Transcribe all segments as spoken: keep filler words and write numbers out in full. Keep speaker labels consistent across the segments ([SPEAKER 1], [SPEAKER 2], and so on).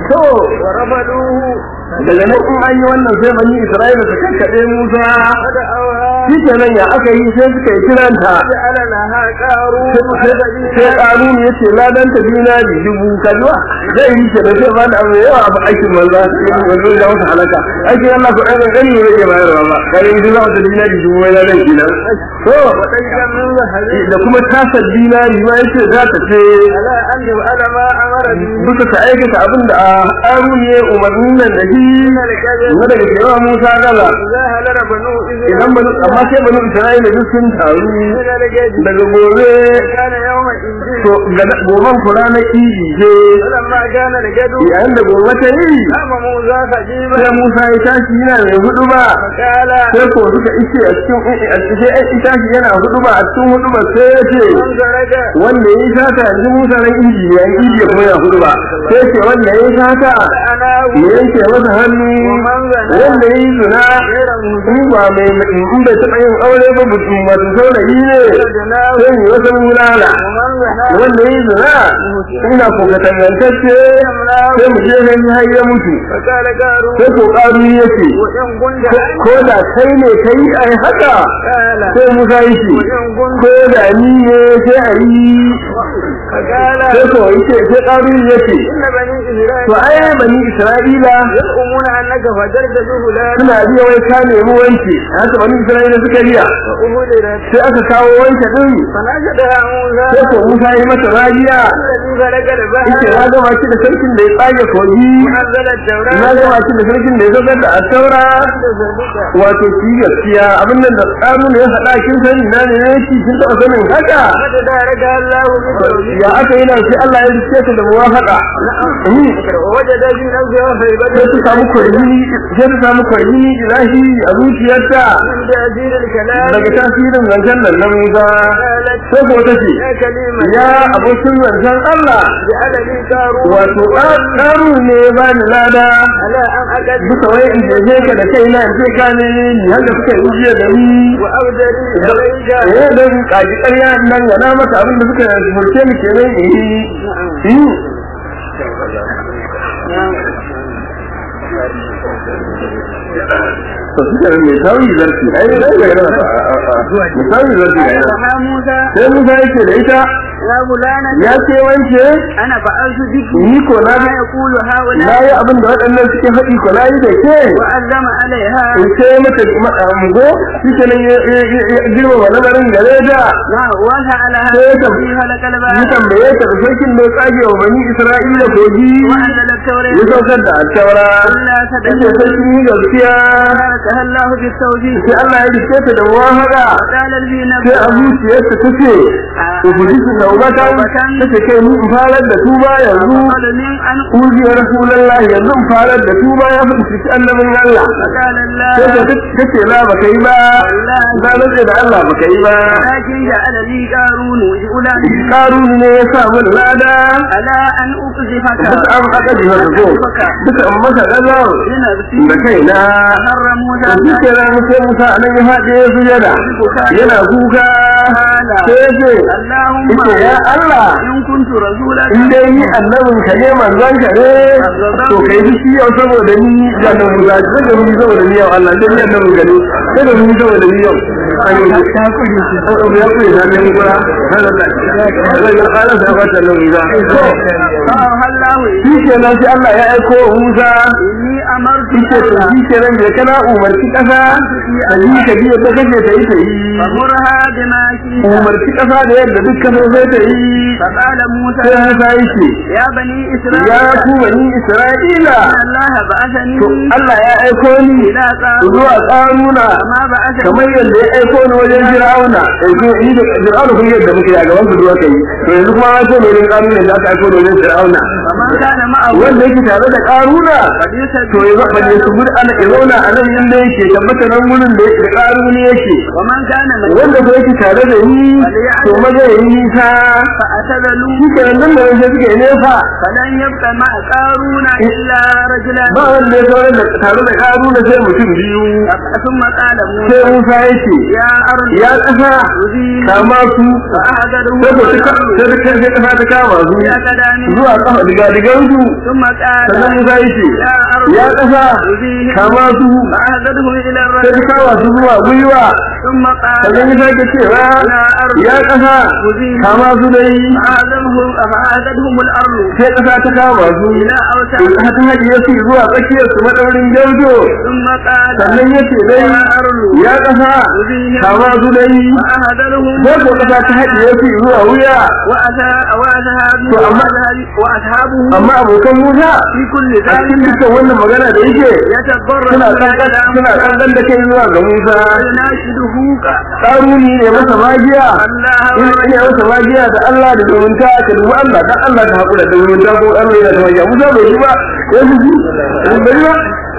[SPEAKER 1] to
[SPEAKER 2] ورفضوه
[SPEAKER 1] daga nan in an yi wannan sai bani Isra'ila su kakkaɗe Musa
[SPEAKER 2] فدعوها
[SPEAKER 1] shi kenan ya aka yi sai suka yi kiranta
[SPEAKER 2] جعل لها قارون
[SPEAKER 1] sai ƙaruni ya ce ladan ta dinari dubu kajuwa zai yi ke da sai ba da abu yawa abu aikin manza wanzu da wasu halaka aikin Allah ku ɗan ɗan yi rage bayarwa ba kare yi za wata dinari dubu mai ladan kenan to
[SPEAKER 2] وطيبا من ذهب
[SPEAKER 1] da kuma tasar dinari ma ya ce za ta ce
[SPEAKER 2] على أن يفعل ما أمر به
[SPEAKER 1] duka ka aikata abin da a ƙaruni ya umarnin nan da shi
[SPEAKER 2] من الكذب
[SPEAKER 1] na daga cewa Musa gaza
[SPEAKER 2] إذا هلر بنو
[SPEAKER 1] idan banu amma sai banu Isra'ila duk sun taru
[SPEAKER 2] من الجد
[SPEAKER 1] daga gobe
[SPEAKER 2] كان يوم إنجيل
[SPEAKER 1] to goben ku ranar idi ce
[SPEAKER 2] فلما كان الجد
[SPEAKER 1] yayin da gobe ta yi
[SPEAKER 2] قام موسى خجيبا
[SPEAKER 1] sai Musa ya tashi yana mai hudu ba
[SPEAKER 2] فقال
[SPEAKER 1] sai ko suka ice a cikin a cikin ai tashi yana hudu ba a cikin hudu ba sai ya ce
[SPEAKER 2] من زرق
[SPEAKER 1] wanda ya sata yanzu Musa ran idi ya yi idi kuma ya hudu ba sai ce wanda ya sata
[SPEAKER 2] أنا
[SPEAKER 1] ya yanke masa hannu wanda ya yi zina
[SPEAKER 2] غير موسى
[SPEAKER 1] in ba mai in bai taɓa yin aure ba mutum masu saurayi ne
[SPEAKER 2] جناه
[SPEAKER 1] sai yi wasu mulala
[SPEAKER 2] ومن زنا
[SPEAKER 1] wanda ya yi zina ina ko ka tangantacce sai mu je gani har ya mutu
[SPEAKER 2] فقال قارون
[SPEAKER 1] sai ko ƙaru ya ce
[SPEAKER 2] وإن كنت
[SPEAKER 1] ko da kai ne kai ai haka
[SPEAKER 2] قال
[SPEAKER 1] sai Musa ya ce
[SPEAKER 2] وإن كنت
[SPEAKER 1] ko da ni ne sai a yi
[SPEAKER 2] فقال
[SPEAKER 1] sai ko ya ce sai ƙaru ya ce
[SPEAKER 2] إن بني إسرائيل
[SPEAKER 1] to ai bani Isra'ila
[SPEAKER 2] يزعمون أنك فجرت جهلان
[SPEAKER 1] suna biya wai ka nemi wanke haka bani Isra'ila suka riya
[SPEAKER 2] وأهدرت
[SPEAKER 1] sai aka kawo wanke din
[SPEAKER 2] فنجدها موسى
[SPEAKER 1] sai ko Musa ya yi mata rajiya
[SPEAKER 2] الذي خلق
[SPEAKER 1] yake
[SPEAKER 2] البحر
[SPEAKER 1] na gama shi da sarkin da ya tsage kogi
[SPEAKER 2] وأنزل التوراة
[SPEAKER 1] na gama shi da sarkin da ya zagar da attaura
[SPEAKER 2] وصدق
[SPEAKER 1] wato shi gaskiya abin nan da tsaro ne ya faɗa kin sani na ne shi kin taɓa sanin haka
[SPEAKER 2] فتدارك الله بالتوحيد
[SPEAKER 1] ya aka yi nan sai Allah ya rike ta da muwafaqa
[SPEAKER 2] ووجد في نفسه خيبة
[SPEAKER 1] sai ta samu kwarjini sai ta samu kwarjini ilahi a zuciyarta
[SPEAKER 2] من تأثير الكلام
[SPEAKER 1] daga tasirin zancen nan na Musa
[SPEAKER 2] قالت
[SPEAKER 1] sai ko ta ce
[SPEAKER 2] يا كلمة
[SPEAKER 1] ya abokin zancen Allah
[SPEAKER 2] جعل لي قارون
[SPEAKER 1] wato ƙaru ne ba ni lada
[SPEAKER 2] على أن أكد
[SPEAKER 1] duka wai in je ka da kai na in ce ka ne ni haka suka yi jiya da ni
[SPEAKER 2] وأبدري عليك
[SPEAKER 1] eh dan kaji ƙarya nan ga na masa abin da suka furce ni kenan eh eh to suka ne tawi zarki ai dai ga na tawi zarki ai
[SPEAKER 2] فما موسى
[SPEAKER 1] sai Musa yake da ita
[SPEAKER 2] يا فلانة
[SPEAKER 1] ya ce wance
[SPEAKER 2] أنا فعلت بك
[SPEAKER 1] ni ko na
[SPEAKER 2] ما يقول
[SPEAKER 1] na
[SPEAKER 2] هؤلاء
[SPEAKER 1] yi abin da waɗannan suke faɗi ko na yi da ke
[SPEAKER 2] وعلم عليها
[SPEAKER 1] in ce mata mugo shi ke nan ya girma wa lamarin gare da
[SPEAKER 2] وسألها
[SPEAKER 1] sai ta
[SPEAKER 2] في هلك
[SPEAKER 1] yi
[SPEAKER 2] الباب
[SPEAKER 1] tambaye ta da sarkin da ya tsage wa bani Isra'ila kogi
[SPEAKER 2] وأنزل التوراة
[SPEAKER 1] ya saukar da attaura
[SPEAKER 2] إلا
[SPEAKER 1] yake
[SPEAKER 2] تدل
[SPEAKER 1] sarkin yi gaskiya
[SPEAKER 2] باركها الله بالتوحيد
[SPEAKER 1] sai Allah ya rike ta da muwafaqa
[SPEAKER 2] وقال الذي
[SPEAKER 1] sai a zuciyarta ta ce ubudisi da ubatan ta ce kai ni in farar da tuba yanzu
[SPEAKER 2] قال من أن
[SPEAKER 1] uji ya rasulullahi yanzu in farar da tuba ya fi cikin annabin Allah
[SPEAKER 2] قال الله
[SPEAKER 1] sai ta ce la baka yi ba na rantsa da Allah baka yi ba
[SPEAKER 2] لكن جعل لي قارون وجعلان
[SPEAKER 1] karun ne ya sa mun lada
[SPEAKER 2] على أن أقذفك
[SPEAKER 1] duk an aka ji haka ko duka an masa gazar
[SPEAKER 2] بنفسي
[SPEAKER 1] da kaina
[SPEAKER 2] فر موسى
[SPEAKER 1] da duke ran sai Musa anan ya faɗi ya sujada yana kuka
[SPEAKER 2] قال
[SPEAKER 1] sai ya ce
[SPEAKER 2] اللهم
[SPEAKER 1] ita ya Allah
[SPEAKER 2] إن كنت رسولك
[SPEAKER 1] in dai ni annabin ka ne manzon ka ne to kai shi yau saboda ni da nan Musa da ni saboda ni yau Allah dan ni annabin ka ne da ni saboda ni yau ai ta kuri shi ya kuri da ni gura Allah ya fara da wata nan Musa
[SPEAKER 2] فأوحى الله
[SPEAKER 1] shi ke nan sai Allah ya aiko Musa
[SPEAKER 2] إني أمرت
[SPEAKER 1] shi ke to shi ke nan da kana umarci kasa ali ka biya ta kace ta yi ta yi
[SPEAKER 2] فمرها بما شئت
[SPEAKER 1] umarci kasa da yadda dukkan sai ta yi
[SPEAKER 2] فقال موسى
[SPEAKER 1] sai Musa yake
[SPEAKER 2] يا بني
[SPEAKER 1] ya
[SPEAKER 2] إسرائيل
[SPEAKER 1] ku bani Isra'ila
[SPEAKER 2] إن الله بعثني
[SPEAKER 1] to Allah ya aiko ni
[SPEAKER 2] إلى قارون
[SPEAKER 1] zuwa ƙaruna
[SPEAKER 2] كما بعثني
[SPEAKER 1] kamar yadda ya aiko ni wajen Fir'auna yanzu ni da Fir'auna kun yadda muke a gaban su duwa kai to yanzu kuma ya aiko ni wajen ƙaruna da aka aiko ni wajen Fir'auna
[SPEAKER 2] ومن كان معه
[SPEAKER 1] wanda yake tare da ƙaruna
[SPEAKER 2] قد يسبح
[SPEAKER 1] to ya zaba ne su gudu ana ya zauna a nan inda yake tabbata nan gurin da yake ƙaru ne yake
[SPEAKER 2] ومن كان من
[SPEAKER 1] wanda ko yake tare da ni to maza ya yi nisa
[SPEAKER 2] فأتذلوا
[SPEAKER 1] shi ke nan da wanda suke nefa
[SPEAKER 2] فلن يبقى مع قارون إلا رجلا
[SPEAKER 1] ba wanda ya zaune da tare da ƙaru da sai mutum biyu
[SPEAKER 2] ثم قال
[SPEAKER 1] sai
[SPEAKER 2] موسى
[SPEAKER 1] Musa yake
[SPEAKER 2] يا أرض
[SPEAKER 1] ya ƙasa kama su
[SPEAKER 2] فأخذه
[SPEAKER 1] sai ta sai ta ƙasa ta kama su zuwa ƙafa diga digan su
[SPEAKER 2] ثم قال
[SPEAKER 1] sannan Musa yake
[SPEAKER 2] يا أرض
[SPEAKER 1] ya ƙasa kama su
[SPEAKER 2] فأخذه إلى
[SPEAKER 1] sai
[SPEAKER 2] الرجل
[SPEAKER 1] ta kama su zuwa gwiwa
[SPEAKER 2] ثم قال
[SPEAKER 1] sannan ya sake cewa ya ƙasa kama su dai
[SPEAKER 2] فأخذهم فأخذهم الأرض
[SPEAKER 1] sai ƙasa ta kama su
[SPEAKER 2] إلى أوسع
[SPEAKER 1] ta ta hajiye su zuwa tsakiyar su madaurin gyaujo
[SPEAKER 2] ثم قال
[SPEAKER 1] sannan ya ce dai
[SPEAKER 2] يا أرض
[SPEAKER 1] ya ƙasa kama su dai
[SPEAKER 2] فأخذهم
[SPEAKER 1] sai ko ƙasa ta hajiye su zuwa wuya
[SPEAKER 2] وأصحابه وأصحابه
[SPEAKER 1] amma abokan Musa
[SPEAKER 2] في كل
[SPEAKER 1] a cikin
[SPEAKER 2] ذلك
[SPEAKER 1] dukkan wannan magana da yake
[SPEAKER 2] يتضرر
[SPEAKER 1] suna kankan suna kankan da kai zuwa ga Musa
[SPEAKER 2] ويناشده
[SPEAKER 1] tsaruni ne masa magiya in ina masa magiya da Allah da zumunta ka dubi Allah dan Allah ta hakura da zumunta ko Allah yana da magiya Musa bai yi ba ya ji bai ba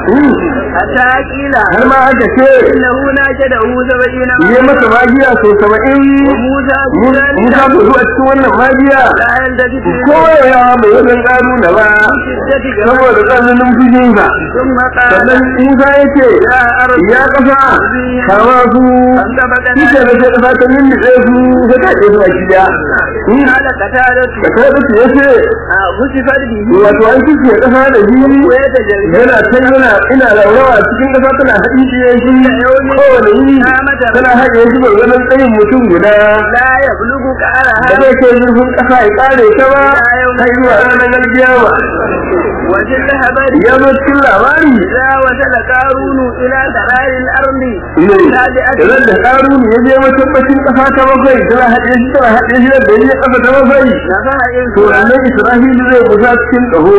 [SPEAKER 2] حتى قيل
[SPEAKER 1] har ma aka ce
[SPEAKER 2] إنه ناشده سبعين
[SPEAKER 1] yi masa magiya so saba'in
[SPEAKER 2] وموسى
[SPEAKER 1] Musa bai zuwa cikin wannan magiya
[SPEAKER 2] لا يلتفت
[SPEAKER 1] ko ya bai wajen ƙaru da ba
[SPEAKER 2] شدة
[SPEAKER 1] saboda tsananin fushinsa
[SPEAKER 2] ثم قال
[SPEAKER 1] sannan Musa ya ce
[SPEAKER 2] يا أرض
[SPEAKER 1] ya kasa kama su
[SPEAKER 2] فانتبذنا
[SPEAKER 1] ita da sai kasa ta lulluɓe su ta kaɗe su a gida
[SPEAKER 2] قال قتادة
[SPEAKER 1] da kai da ya ce
[SPEAKER 2] خسفت به
[SPEAKER 1] wato an kike kasa da shi
[SPEAKER 2] ويتجلجل
[SPEAKER 1] yana can yana ina raurawa cikin kasa tana haɗi shi ya shi kowane yi tana haɗe shi gwargwadon tsayin mutum guda
[SPEAKER 2] لا يبلغ
[SPEAKER 1] da
[SPEAKER 2] كأرها
[SPEAKER 1] zai kai zurfin ƙasa ya ƙare ta ba har zuwa ranar alkiyama
[SPEAKER 2] وفي الهبل
[SPEAKER 1] ya zo cikin labari
[SPEAKER 2] إذا وصل قارون إلى قرار الأرض
[SPEAKER 1] ne idan da ƙaruni ya je matabbacin ƙasa ta bakwai tana haɗe shi tana haɗe shi da ya ƙasa ta bakwai
[SPEAKER 2] نفع
[SPEAKER 1] to annan Isra'ilu zai busa cikin ƙaho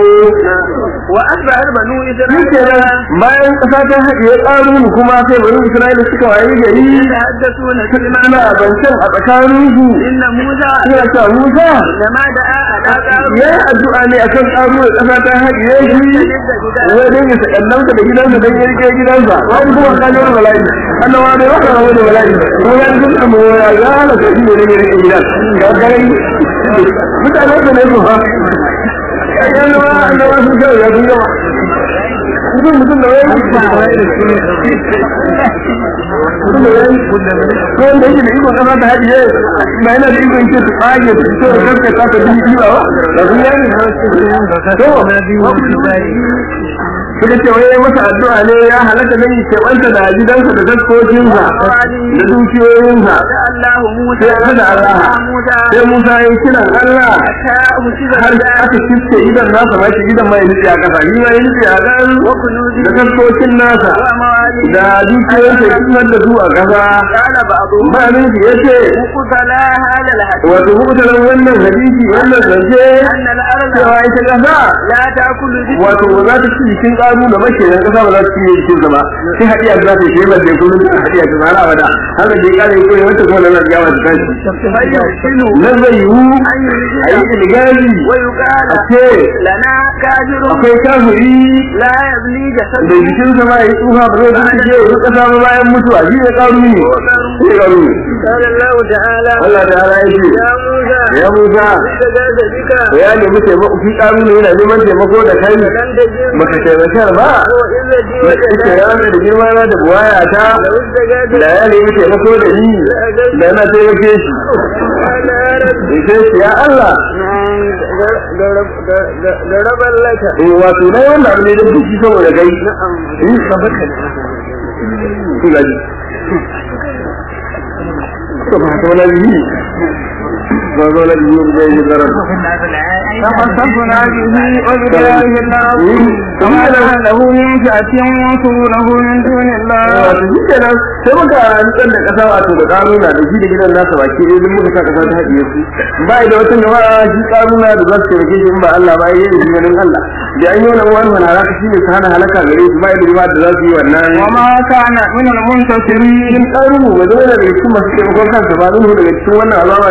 [SPEAKER 2] وأصبح بنو
[SPEAKER 1] shi
[SPEAKER 2] إسرائيل
[SPEAKER 1] kenan bayan ƙasa ta haɗe ƙaruni kuma sai bani Isra'ilu suka waye gari
[SPEAKER 2] يتحدثون فيما
[SPEAKER 1] suna zancen a tsakaninsu
[SPEAKER 2] إن موسى
[SPEAKER 1] suna cewa Musa
[SPEAKER 2] لما دعا على قارون
[SPEAKER 1] ya yi addu'a ne akan ƙaru da ƙasa ta haɗe shi wai dai ya sakannansa da gidansa don ya rike gidansa wani kuma kajar bala'i annawa ne ba ka rabu da bala'i ko ya ji sun amma ya gane ka shi ne ne ya rike gidan ga garai mutane su ne su ha annawa annawa sun kyau ya sun yawa mutum mutum da wani mutum da wani mutum da wani ko wanda yake da ikon kasa ta haɗiye ba yana da ikon ce su tsage su fito da kanka ta ta biyu biyu ba da sun yi to suka ce wai masa addu'a ne ya halaka dan yake wanta da gidansa da daskokinsa da dukiyoyinsa
[SPEAKER 2] الله موسى
[SPEAKER 1] sai kada Allah sai Musa ya kira Allah har aka kiske gidan nasa ba shi gidan mai nufi a kasa shi mai nufi a kan da daskokin nasa da dukiyoyinsa kisan da su a kasa ba nufi ya ce wato hukutarar wannan hadisi wannan zance cewa ita kasa wato ba za ta ci jikin ƙaru da mace da kasa ba za ta ci jikin sa ba sai hadiya za ta yi ba da kullun ta hadiya ta zara abada haka dai kare ko wata ko da ya wata kai nan zai yi ayi ilgari a ce akwai kafiri
[SPEAKER 2] لا يبني جسد
[SPEAKER 1] da jikin sa ba ya tsufa ba zai ta ce ya kasa ba bayan mutuwa shi ne ƙaru ne sai ƙaru ne
[SPEAKER 2] قال الله تعالى
[SPEAKER 1] Allah ta'ala ya ce
[SPEAKER 2] يا موسى
[SPEAKER 1] ya Musa
[SPEAKER 2] استجاز بك
[SPEAKER 1] ya nemi taimako fi ƙaru ne yana neman taimako da kai
[SPEAKER 2] لن تجد
[SPEAKER 1] baka taimakar ba
[SPEAKER 2] إلا دي
[SPEAKER 1] da ita ya da girma na da buwaya ta
[SPEAKER 2] لو استجاز
[SPEAKER 1] da ya nemi taimako da ni da na taimake shi da sai shi ya Allah
[SPEAKER 2] ضربا لك
[SPEAKER 1] eh wato na wannan abu ne da duk saboda kai in sabaka ku gaji to ba ta wala yi ba ga wala yi da yi zarar
[SPEAKER 2] فخسفنا به وبداره الأرض وما له من فئة ينصرونه من دون الله
[SPEAKER 1] wato shi kenan sai muka rantsar da kasa wato da kanuna da shi da gidan nasa baki ɗaya duk muka sa kasa ta haɗiye su ba da wata jama'a shi kanuna da za su taimake shi in ba Allah ba yayin shi ganin Allah da an yi wannan wannan halaka shi ne su hana halaka gare su ba da jama'a da za su yi wannan
[SPEAKER 2] وما كان من المنتصرين
[SPEAKER 1] in ƙaru ba zai da cikin masu taimakon kansa ba zai daga cikin wannan alama da ta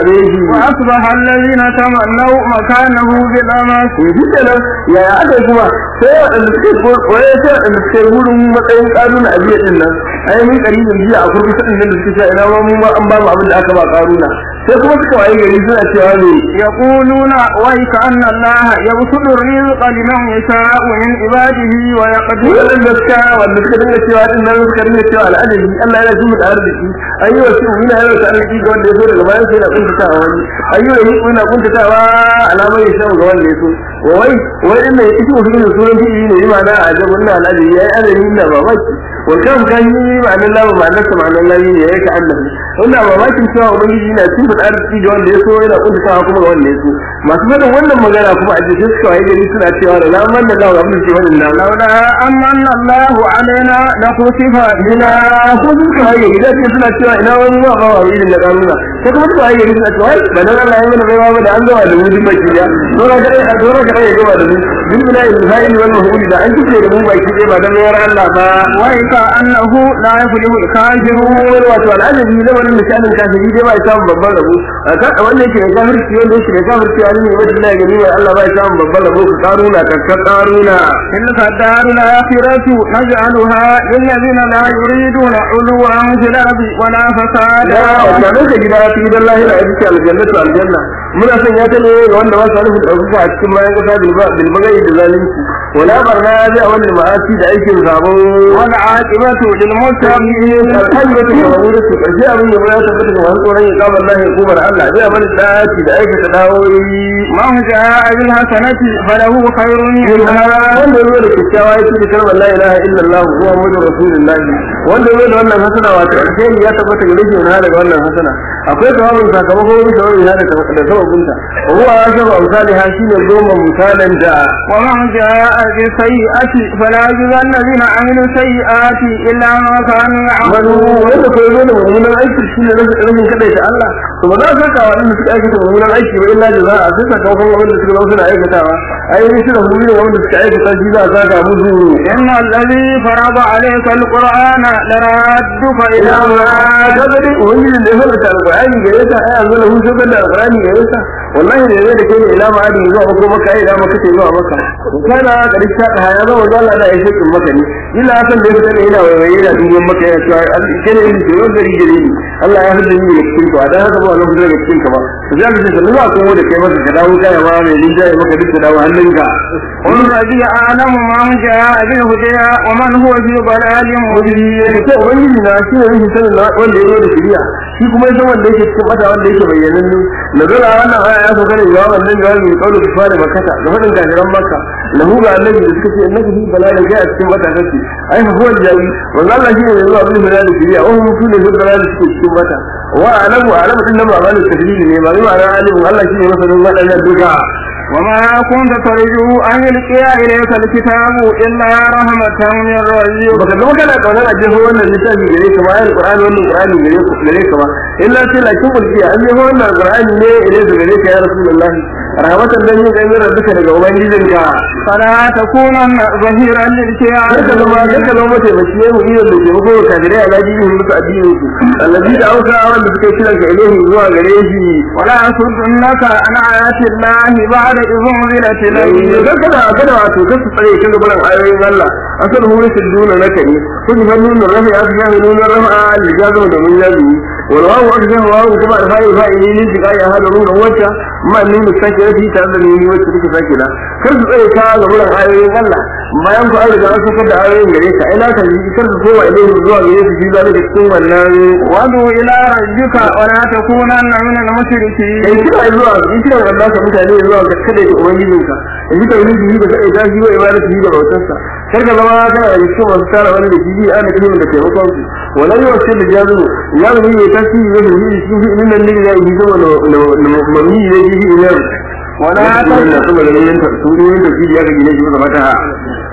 [SPEAKER 1] gare shi
[SPEAKER 2] وأصبح الذين تمنوا مكانه بالأمس
[SPEAKER 1] to shi kenan yaya aka yi kuma sai waɗanda suke koye sai waɗanda suke wurin matsayin ƙaruna a biya ɗin nan ai mun ƙaribin jiya a kurkusa ɗin nan da suke cewa ina ma mu ma an ba mu abin da aka ba ƙaruna sai kuma suka waye gari suna cewa ne
[SPEAKER 2] يقولون ويك أن الله يبسط الرزق لمن يشاء من عباده ويقدر
[SPEAKER 1] wannan gaskiya wanda suka dinga cewa din nan suka dinga cewa al'adabi Allah yana jin da arziki ayyuwa shi yana yana da arziki ga wanda ya so daga bayan sai na kuntatawa wani ayyuwa shi yana kuntatawa alamar ya shawo ga wanda ya so wai wai inda ya kici mutum da sunan fili ne ma na a jabun na al'adabi yayi arziki na babaki wannan kan yi ma'anar lawa ma'anar sa ma'anar lawi ne yake annabi wannan babakin cewa ubangiji yana cin da arziki ga wanda ya so yana kuntatawa kuma ga wanda ya so masu fadin wannan magana kuma a jikin suka waye gari suna cewa da lamar da lawa abin ce wannan
[SPEAKER 2] لولا أمن الله علينا لخسف بنا
[SPEAKER 1] ko sun ka haye idan sai suna cewa ina wani ma ba wa irin da kanuna sai kuma su haye suna cewa ba dan Allah ya mana baiwa ba da an gawa da mu duk baki da dora ka dai dora ka dai gawa da mu bin bila ilhail wal mahmud da an kike da mu baki dai ba dan mayar Allah ba
[SPEAKER 2] ويك أنه لا يفلح الكافرون
[SPEAKER 1] wato al'ajabi da wannan misalin kafiri dai ba ya samu babban rabo a wannan yake da kafirci wanda yake da kafirci a ne wanda Allah ya gani wa Allah ba ya samu babban rabo ka karuna ka karuna
[SPEAKER 2] تلك الدار الآخرة نجعلها للذين لا يريدون علوا في الأرض ولا فسادا
[SPEAKER 1] وكانوا كجدا في gidan lahira a cikin aljannatu aljanna muna son ya ta ne wanda ba sa nufin dauka a cikin bayan kasa bil bagai da zalunci wala barna ya a wannan ma'asi da aikin sabo
[SPEAKER 2] wal aqibatu lil muttaqin
[SPEAKER 1] alhajjatu wa wuratu kaje abin da ya tabbata ga wani tsoron ya kama Allah ya kubar Allah zai amana daci da aikata dawoyi
[SPEAKER 2] man ja'a bil hasanati falahu khairun minha
[SPEAKER 1] wanda ruwa da kyakkyawa ya ce kalmar la ilaha illallah muhammadur rasulullah wanda ruwa da wannan hasana wato alheri ya tabbata ga rage na daga wannan hasana akwai tawabin sakamako wani tawabin ya da sababinta huwa ashabu amsalha shine goma misalan da
[SPEAKER 2] wa man ja'a bi sayyi'ati fala yujza alladhina amilu sayyi'ati illa ma kanu ya'malun
[SPEAKER 1] wanda ko zo da mummunan aiki shine rashin kadai ta Allah to ba za ka saka wadanda suka aikata mummunan aiki ba illa jaza'a sai sakamakon wanda suka zo suna aikatawa ai ne shi da mummunan wanda suka aikata shi za a saka musu
[SPEAKER 2] inna alladhi farada alayka alqur'ana laradduka ila ma
[SPEAKER 1] kadari wani da ya fara alqur'ani gare ta ai an zo da hutu da alqur'ani gare ta wallahi ne zai da kai ila ma adi zuwa ko maka ai da maka ce zuwa maka kana karshe ka haya zo da Allah da ya shi maka ne illa san da yake ina waye da dubin maka ya ce kene ne ce wanda rige ne Allah ya hada ni da cikin ka dan haka ba Allah da cikin ka ba zai ga ce Allah ko da kai maka ka dawo kai ma mai linda ya maka duk da dawo hannunka
[SPEAKER 2] qul rabbi a'lamu man ja'a bil huda wa man huwa fi dalalin mubin
[SPEAKER 1] ce ubangiji na shi ne shi sanin wanda ya zo da shiriya shi kuma ya wanda yake cikin bata wanda yake bayyananne nazara wannan aya ya fara da wannan jawabi kaulu ku fara makata da fadin gajiran makka lahu ga annabi da suka ce annabi bi balala ga cikin bata kake ai fa huwa jawi wanda Allah shi ne ya zo abin da da shiriya oh mutu ne da balala suke cikin bata wa alamu alamu din nan ba ba da tafsiri ne ba ma ran alimu Allah shi ne masanin wadannan duka
[SPEAKER 2] وما كنت ترجو أن يلقي إليك الكتاب إلا رحمة من ربك
[SPEAKER 1] baka zama kana kaunar a jeho wannan littafi gare ka ba ayar Qur'ani wannan Qur'ani gare ka gare ka ba illa sai la kin kulki an jeho wannan Qur'ani ne ile da gare ka ya Rasulullah rahmatan dan yin ganin rabbika daga ubangijinka
[SPEAKER 2] fala takunanna zahiran lil kiyam
[SPEAKER 1] kada zama kada zama mace bace mu iya da ke mako kafirai alaji yin musu addinin su allazi da auka wanda suke kiran ka ilahi zuwa gare shi
[SPEAKER 2] wala asunnaka an ayati llahi ba'da idhun zilati ilayhi
[SPEAKER 1] kada kada wato ka tsare kan gaban ayoyin Allah asal hu ne duna naka ne kun hannun rafi ya ga nuna rafa al-jazu da mun yabi wallahu akbar wa kuma alfa'i fa'ili ne diga ya hada ruwa wata ma ne mutake rafi ta da ni wacce take sake da kar su tsare ka gaban ayoyin Allah bayan ku an riga an saka da ayoyin gare ka ina ka yi kar su kowa ilaihi zuwa gare su jiza da cikin wannan
[SPEAKER 2] wadu ila rabbika wa la takunanna min al-mushrikeen
[SPEAKER 1] kai kira zuwa kira Allah ka mutane zuwa ga kada da ubangijinka yanzu ka yi ji da kai da shi wa ibadatu da bautarsa kar ka zama kana da shi wasu tara wani da shi ana kimin da taimakon su wallahi wasu da jazu ya mu yi tashi da shi shi min nan ne ya yi zama da mami ne shi ne wala ta da kuma da yin tafsiri da shi ya ga gine shi da mata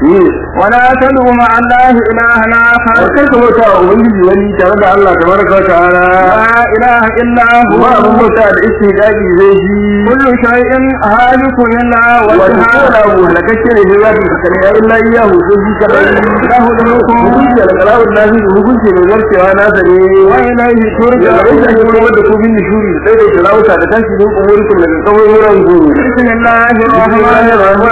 [SPEAKER 2] ولا تدعوا مع الله إلها آخر
[SPEAKER 1] kar ka bauta wa ubangiji wani tare da Allah tabaraka wa ta'ala
[SPEAKER 2] لا إله إلا هو
[SPEAKER 1] ba abun bauta da istiqaqi zai ji
[SPEAKER 2] كل شيء هالك إلا
[SPEAKER 1] wanda
[SPEAKER 2] وجهه
[SPEAKER 1] ko da halakace ne da zai ka kare illa iyahu sai shi kadai
[SPEAKER 2] له الملك
[SPEAKER 1] hukunci da kalawun nazi hukunci ne zartewa na sane
[SPEAKER 2] وإليه
[SPEAKER 1] ya
[SPEAKER 2] ترجع
[SPEAKER 1] rabu da kuma wanda ku bin shuri sai da talauta da tashi din umurikum daga kawai wuran ku
[SPEAKER 2] بسم الله الرحمن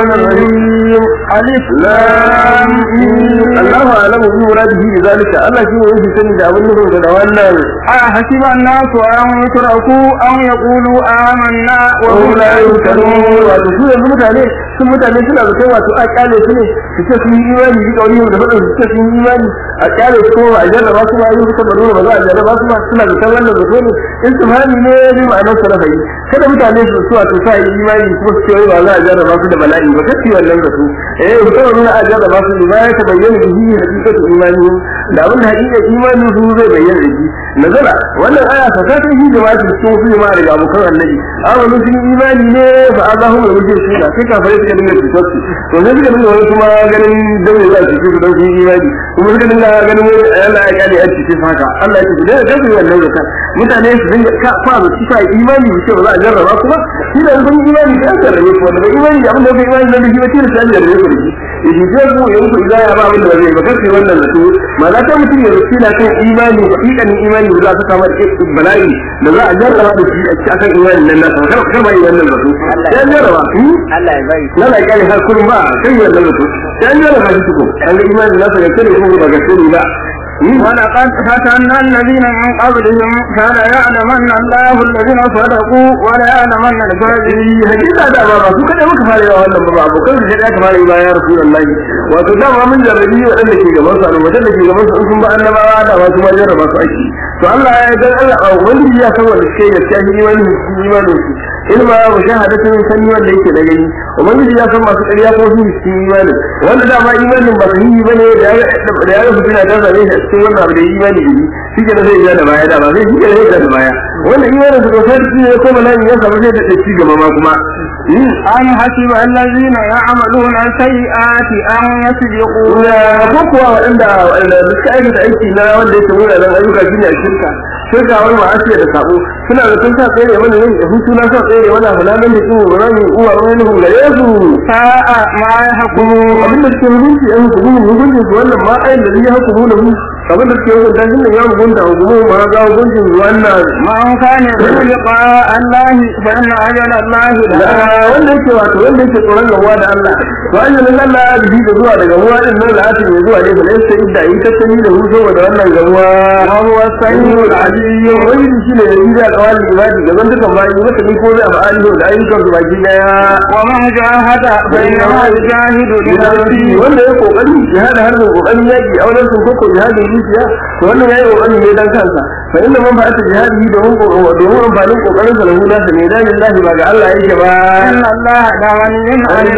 [SPEAKER 2] الرحيم
[SPEAKER 1] alif lam mim Allahu a'lamu bi muradihi bi zalika Allah shi ne yake sani da abin nufin da wannan
[SPEAKER 2] أحسب الناس أن يتركوا أن يقولوا آمنا وهم
[SPEAKER 1] wahum
[SPEAKER 2] لا
[SPEAKER 1] la
[SPEAKER 2] يفتنون
[SPEAKER 1] yuftanun wato su yanzu mutane sun mutane suna da kai wato a kyale su ne su ce sun yi imani bi kauli da fadin su ce sun yi imani a kyale su kuma a jarraba su ba yi su baro ba za a jarraba su ba suna da kai wannan zato ne in su hali ne bi ma'anar sa rafayi kada mutane su su wato sa yi imani kuma su ce ba za a jarraba su da bala'i ba kace wannan zato eh su tabbata nuna a jarraba su ne ba ya ta bayyana bihi hakikatu imani da abin da hakika imani su zai bayyana da shi nazara wannan aya ta ta yi jama'a cikin su jama'a daga abokan annabi amma sun imani ne fa Allahu mai wuce shi da kai kafare suka dinga cutar su to sai suka dinga wani kuma ganin daure za su su dauki imani kuma suka dinga ganin wani Allah ya kare a cikin haka Allah ya ce da kai wannan da mutane su dinga ka fa su sa imani su ce ba za a jarraba kuma shi da sun imani da jarrabe ko da imani da abin da kai imani da shi ba shi da jarrabe ko idan ke ku yanku idan ya ba abin da zai ba kai wannan da su ma za ta mutum ya rufi na kan imani hakikanin imani da za ta kama da bala'i da za a jarraba da shi a cikin imani nan na kar kar bai wannan da su dan jarraba
[SPEAKER 2] Allah ya bari
[SPEAKER 1] na la kare har kurun ba kai wannan da su dan jarraba shi ko an ga imani na sai kare ko ba ga kare ba
[SPEAKER 2] ولقد فتنا الذين من قبلهم فلا يعلمن الله الذين صدقوا ولا يعلمن الكاذبين
[SPEAKER 1] hakika da ba su kada muka fara yawa wannan ba abokan su da aka fara yi bayan rasulullahi wato da ma mun jarrabi wadanda ke gaban su wadanda ke gaban su sun ba annabawa da wasu ma jarraba su aiki to Allah ya dan Allah wani ya san wanda ke da tashi wani imani su ilma wa shahadatin sani wanda yake da gani ubangiji ya san masu ƙarya ko su cikin imani wanda da ma imanin ba sahihi bane da ya da ya rubuta da zare shi cikin wannan abu da imani da shi ke da zai ja da baya da ba zai shi ke da da baya wannan imanin da sai shi ne ko malai ya samu zai da ci gaba ma kuma
[SPEAKER 2] أم حسب الذين يعملون السيئات أن يسبقون
[SPEAKER 1] ko kuwa waɗanda waɗanda suka aikata aiki na wanda yake nuna nan ayyuka shine a shirka shirka wani ma'asiya da sabo suna da sun sa tsere mana yin hutu na sa tsere mana fulanan da su rani uwa wani hu gare su
[SPEAKER 2] sa'a ma yahkumu
[SPEAKER 1] abin da suke hukunci yan hukumu hukunci su wannan ma ayin da zai hukumu da mu abin da suke hukunta shi ne ya hukunta hukumu ma ga hukuncin wannan
[SPEAKER 2] man kana liqa Allah fa inna ajala Allah la
[SPEAKER 1] wanda yake wato wanda yake tsoron gawa da Allah to ajalin Allah ya bi da zuwa daga ruwa din nan da ake zuwa ne ba sai inda yi ta sani da hutu da wannan gawa
[SPEAKER 2] wa huwa sayyidul
[SPEAKER 1] aliyu wani shi ne da yi da kawai ibadi da zan duka bayi wata ni ko zai fa'ali da ayyukan su baki daya
[SPEAKER 2] wa man jahada fa inna yujahidu li nafsihi
[SPEAKER 1] wanda ya kokari jihada har da kokarin yaki a wannan sun koko jihadin zuciya to wannan yayi kokari ne dan kansa fa inna man ba'ata jihadi domin domin amfanin kokarin sa lahu da ne dan Allah ba ga Allah yake ba
[SPEAKER 2] inna Allah da wani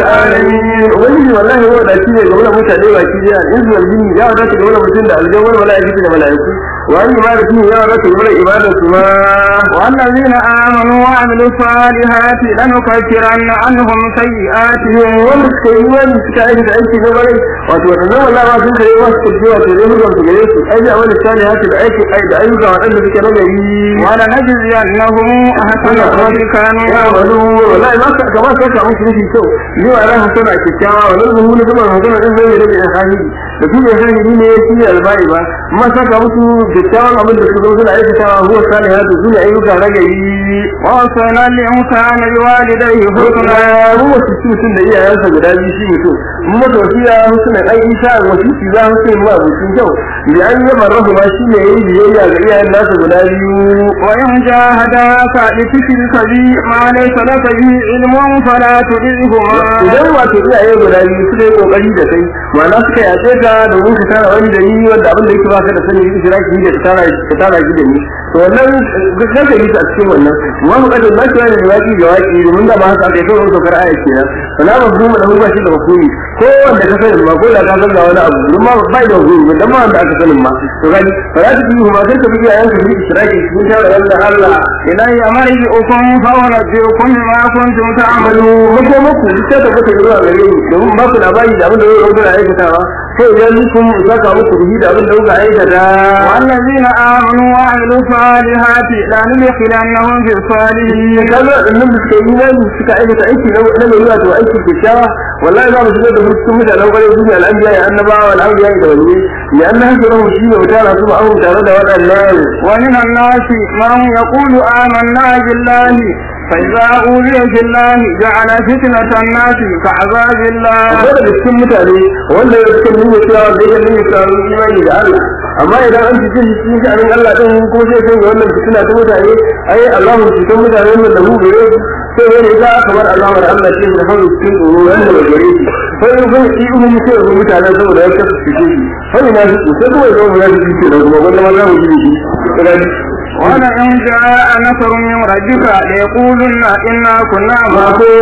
[SPEAKER 1] alamin wani wallahi wanda shi ne ga mutane baki daya in zuwa jini ya wada ta ga mutum da aljanna mala'iku da mala'iku wa an ibadatu ya wada ta ga ibadatu ma
[SPEAKER 2] wa allazina amanu wa amilu salihati lanukaffiranna anhum sayyi'atihim
[SPEAKER 1] wanda suka yi wani suka aiki da aiki na bare wato wannan wallahi ba sun kai wasu kurjiwa to zai mutum su gare su aiki a wani salihati da aiki da ayyuka waɗanda suke na gari
[SPEAKER 2] wa la najziyannahum ahsana ma kanu
[SPEAKER 1] ya'malu wallahi ma ka ba ka samu shi kyau ni wa ran hasana kikkiawa wannan zuhu ne kuma hasana din zai rage da sahibi da kuma sahibi ne shi ne albai ba amma saka musu kikkiawan abin da su zo suna aikatawa huwa salihatu suna ayyuka na gari
[SPEAKER 2] wa sana li insana biwalidayhi husna
[SPEAKER 1] mu wasu mutum da iyayensa guda biyu shi mutum mu mata wasiya husna ai isa wasiki za su yi ma mutum kyau bi an yi marahu ma shi ne yayi biyayya ga iyayen nasa guda biyu
[SPEAKER 2] wa in jahadaka li tushrika bi ma laysa laka bi ilmun fala tudihuma
[SPEAKER 1] idan wato iyaye guda biyu su dai kokari da kai ma'ana suka yace ka domin ka tara wani da ni wanda abin da yake baka da sani yake kira ki da tara ka tara ki da ni to to wannan gaggare yi a cikin wannan amma mu kada na kira da waki da waki domin da ba haka kai to so kar aya kenan wala ba kuma da ba shi da hukumi ko wanda ka sani ma ko da ka san ga wani abu kuma ba da hukumi dan ma wanda aka sani ma to gani fara ta yi ma sai ka bi ayan ka bi israki kun ta da Allah
[SPEAKER 2] ilahi amari ukum fa wala biukum ma kuntum ta'malu
[SPEAKER 1] ko muku sai ta bata zuwa gare ni domin ba ku labari da abin da zai rubuta aikatawa sai idan kun zaka muku ruhi da abin da kuka aikata
[SPEAKER 2] wallazina amanu wa amilu salihati la nudkhilannahum fi salihin
[SPEAKER 1] kaga annan da suka yi imani suka aikata aiki na na mai wato aiki kyakkyawa wallahi za mu shiga da mutum mutanen kwarai duniya al'anbiya ya annabawa wal awliya da wali ya annahu rahu shi ne wata rasu ma'ahu tare da wadannan
[SPEAKER 2] wa min an-nasi man yaqulu amanna billahi فإذا أولي في الله جعل فتنة الناس كعذاب الله
[SPEAKER 1] هذا الاسم متعلي ولا يذكر من يسير ذلك من يسير الإيمان لله أما إذا أنت تجي تجي عن الله تنهم كل شيء ولا فتنة متعلي أي الله فتنة متعلي من له غيره سير إذا أخبر الله عن الله شيء من حول السن وأنه الجريء فيقول إيهم يسير متعلي ثم لا يكتب في شيء فلما يسير يوم لا يجي في شيء ولا ما لا يجي
[SPEAKER 2] ولئن جاء نصر من ربك ليقولن إنا كنا معكم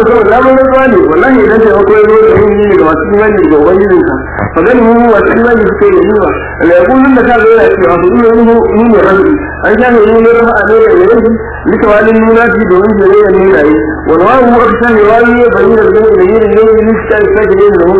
[SPEAKER 1] والله إذا جاء أقول لهم وسيماني وغيرك فقالوا وسيماني بكي يجيبا ليقولن كذا يأتي عظيمه من ربي أن كان يقول لها أمير إليه لتوالي المنافي بمن جميع المنافي والله أكثر يوالي بين الجميع إليه إليه لسكا يستجرين له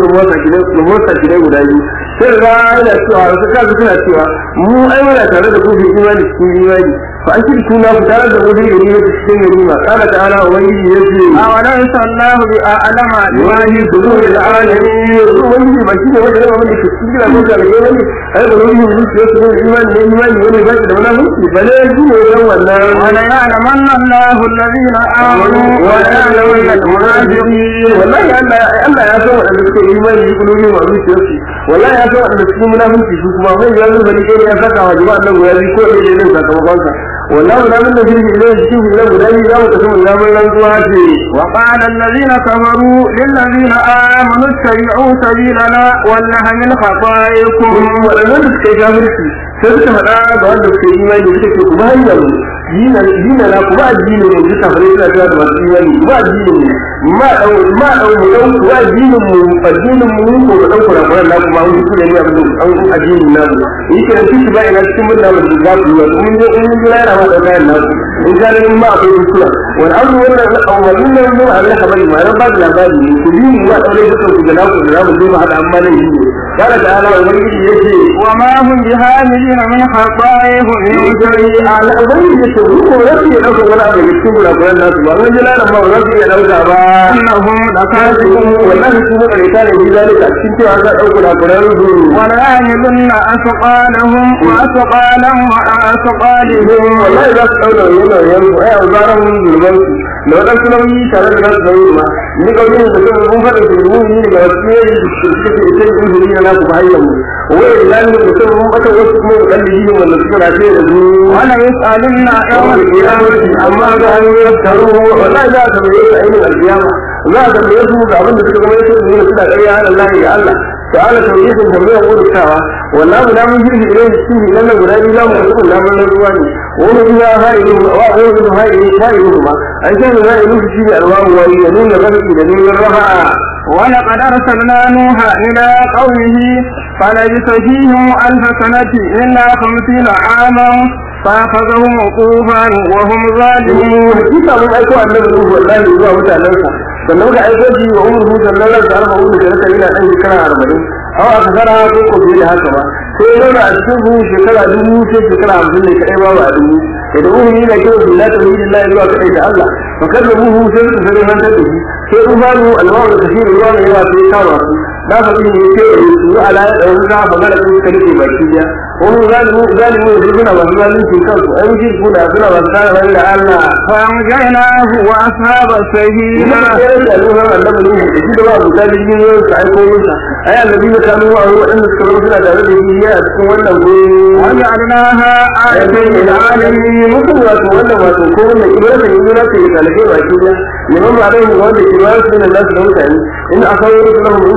[SPEAKER 1] لموسى كليه ولايه سرعا إلى السؤال فكذا كنا السؤال مو أولا تردكم في إيمان السيماني فأشركوا لا فتارة وذي إليه تشكين يريما قال تعالى ومن يجري
[SPEAKER 2] أوليس الله بأعلم
[SPEAKER 1] بما يصدور العالمين ومن يبكين وجه ومن يشكين لك الإيمان هذا الذي يصدور الإيمان الإيمان ومن يبكين ولا مسلم فلا يجري ولا
[SPEAKER 2] وليعلمن الله الذين آمنوا ويعلمن المنافقين
[SPEAKER 1] والله ألا يسوى أن يكون الإيمان يقولون ومن يشكين والله يسوى أن يكون منافق شكما ومن يجري فلكين يفتح وجماع أنه يذكر إليه سكما والله لا من نجري إليه الشيء إلى مداني لا وتسمى إلى من لنقواته
[SPEAKER 2] وقال الذين كفروا للذين آمنوا اتبعوا سبيلنا ولنحمل خطاياكم
[SPEAKER 1] ولمن تكافرتي سبت مدعا بعد الإيمان يكتب كبايا دينا دينا لا كبا الدين من كفرت لا جاد والإيمان كبا الدين ما أو ما أو مدعو كبا الدين من الدين من ومدعو كنا قرأ لا كبا هم يكون لي أبدو أو الدين الناس يمكن أن تشبه إلى السمر لا والجزاق ومن من لا ما تكاد الناس إن كان مما أقول الكلام والأمر ولا أولين من على خبر ما ربنا لا بد كلين ما أولين في جناب جناب الدين هذا أمانة قال تعالى ومن يجي
[SPEAKER 2] وما هم بهاملين من خطاياهم من
[SPEAKER 1] شيء على أولين يسوون ورثي أو ولا يكتب ولا ولا الناس ولا جلال ما ورثي أو جابا
[SPEAKER 2] إنهم لكاذبون
[SPEAKER 1] ولا يكتب الإنسان بذلك أكتب هذا أو ولا ولا
[SPEAKER 2] ولا يملن أثقالهم وأثقالا وأثقالهم
[SPEAKER 1] والله لا تقولوا يلا يلا أي أوزارهم بالبنك لو كانوا يومي شارع الناس دورما نقولين بس هم فرق بينهم من الأسماء الشيء الشيء لا تبعيهم وإلا بس هم أتوا وسموا قلبيهم ولا سكر عشير
[SPEAKER 2] ولا يسألن يوم
[SPEAKER 1] القيامة أما كانوا يفتروا ولا لا تبعيه أين القيامة لا تبعيه بعضهم بتقول يسأل من سيد أي على الله يا الله تعالى توجيه الجميع يقول الساعة والله لا يجري إليه السيه لأنه لا يجري لا يقول لا من الرواني ونجيها هائلهم وأعوذ هائلهما أجل هائلهم في أنواع وينون غرق دليل الرفع
[SPEAKER 2] ولقد أرسلنا نوحا إلى قومه فلبث فيهم ألف سنة إلا خمسين عاما فأخذهم الطوفان وهم ظالمون.
[SPEAKER 1] كيف من أيكو أن نبدو والله يجوا متعلقا sannan ga aikoji wa umru sallallahu alaihi wasallam wanda da raka ina dan shekara arba'in aw aka fara ko ko bai da haka ba sai yana a cikin shekara dubu sai shekara hamsin ne kai ba ba dubu idan mun yi da kyau billahi ta'ala zuwa kai da Allah fa kada mu sai su sai han da shi sai ubanu alwawu da kafir ruwa ne yawa sai kawo su da fa din ne sai su ala da wanda ba ga da su kake baki ya wannan zalimu zalimu da suna ba zalunci kansu ai shi kuna suna ba tsara da Allah
[SPEAKER 2] fa amjaynahu wa ashabas sahila
[SPEAKER 1] da nuna annabi ne da shi da ba buta da yin yau sai ko musa ai annabi da kanu wa wanda suka rubuta suna tare da shi a cikin wannan goyi
[SPEAKER 2] wani alnaha
[SPEAKER 1] ayatan lil alamin mutum wato wannan wato ko wannan ibada ne ne ke kalake baki da liman ba dai wanda ke ba su da nasu da mutane in aka yi da mu in suka mu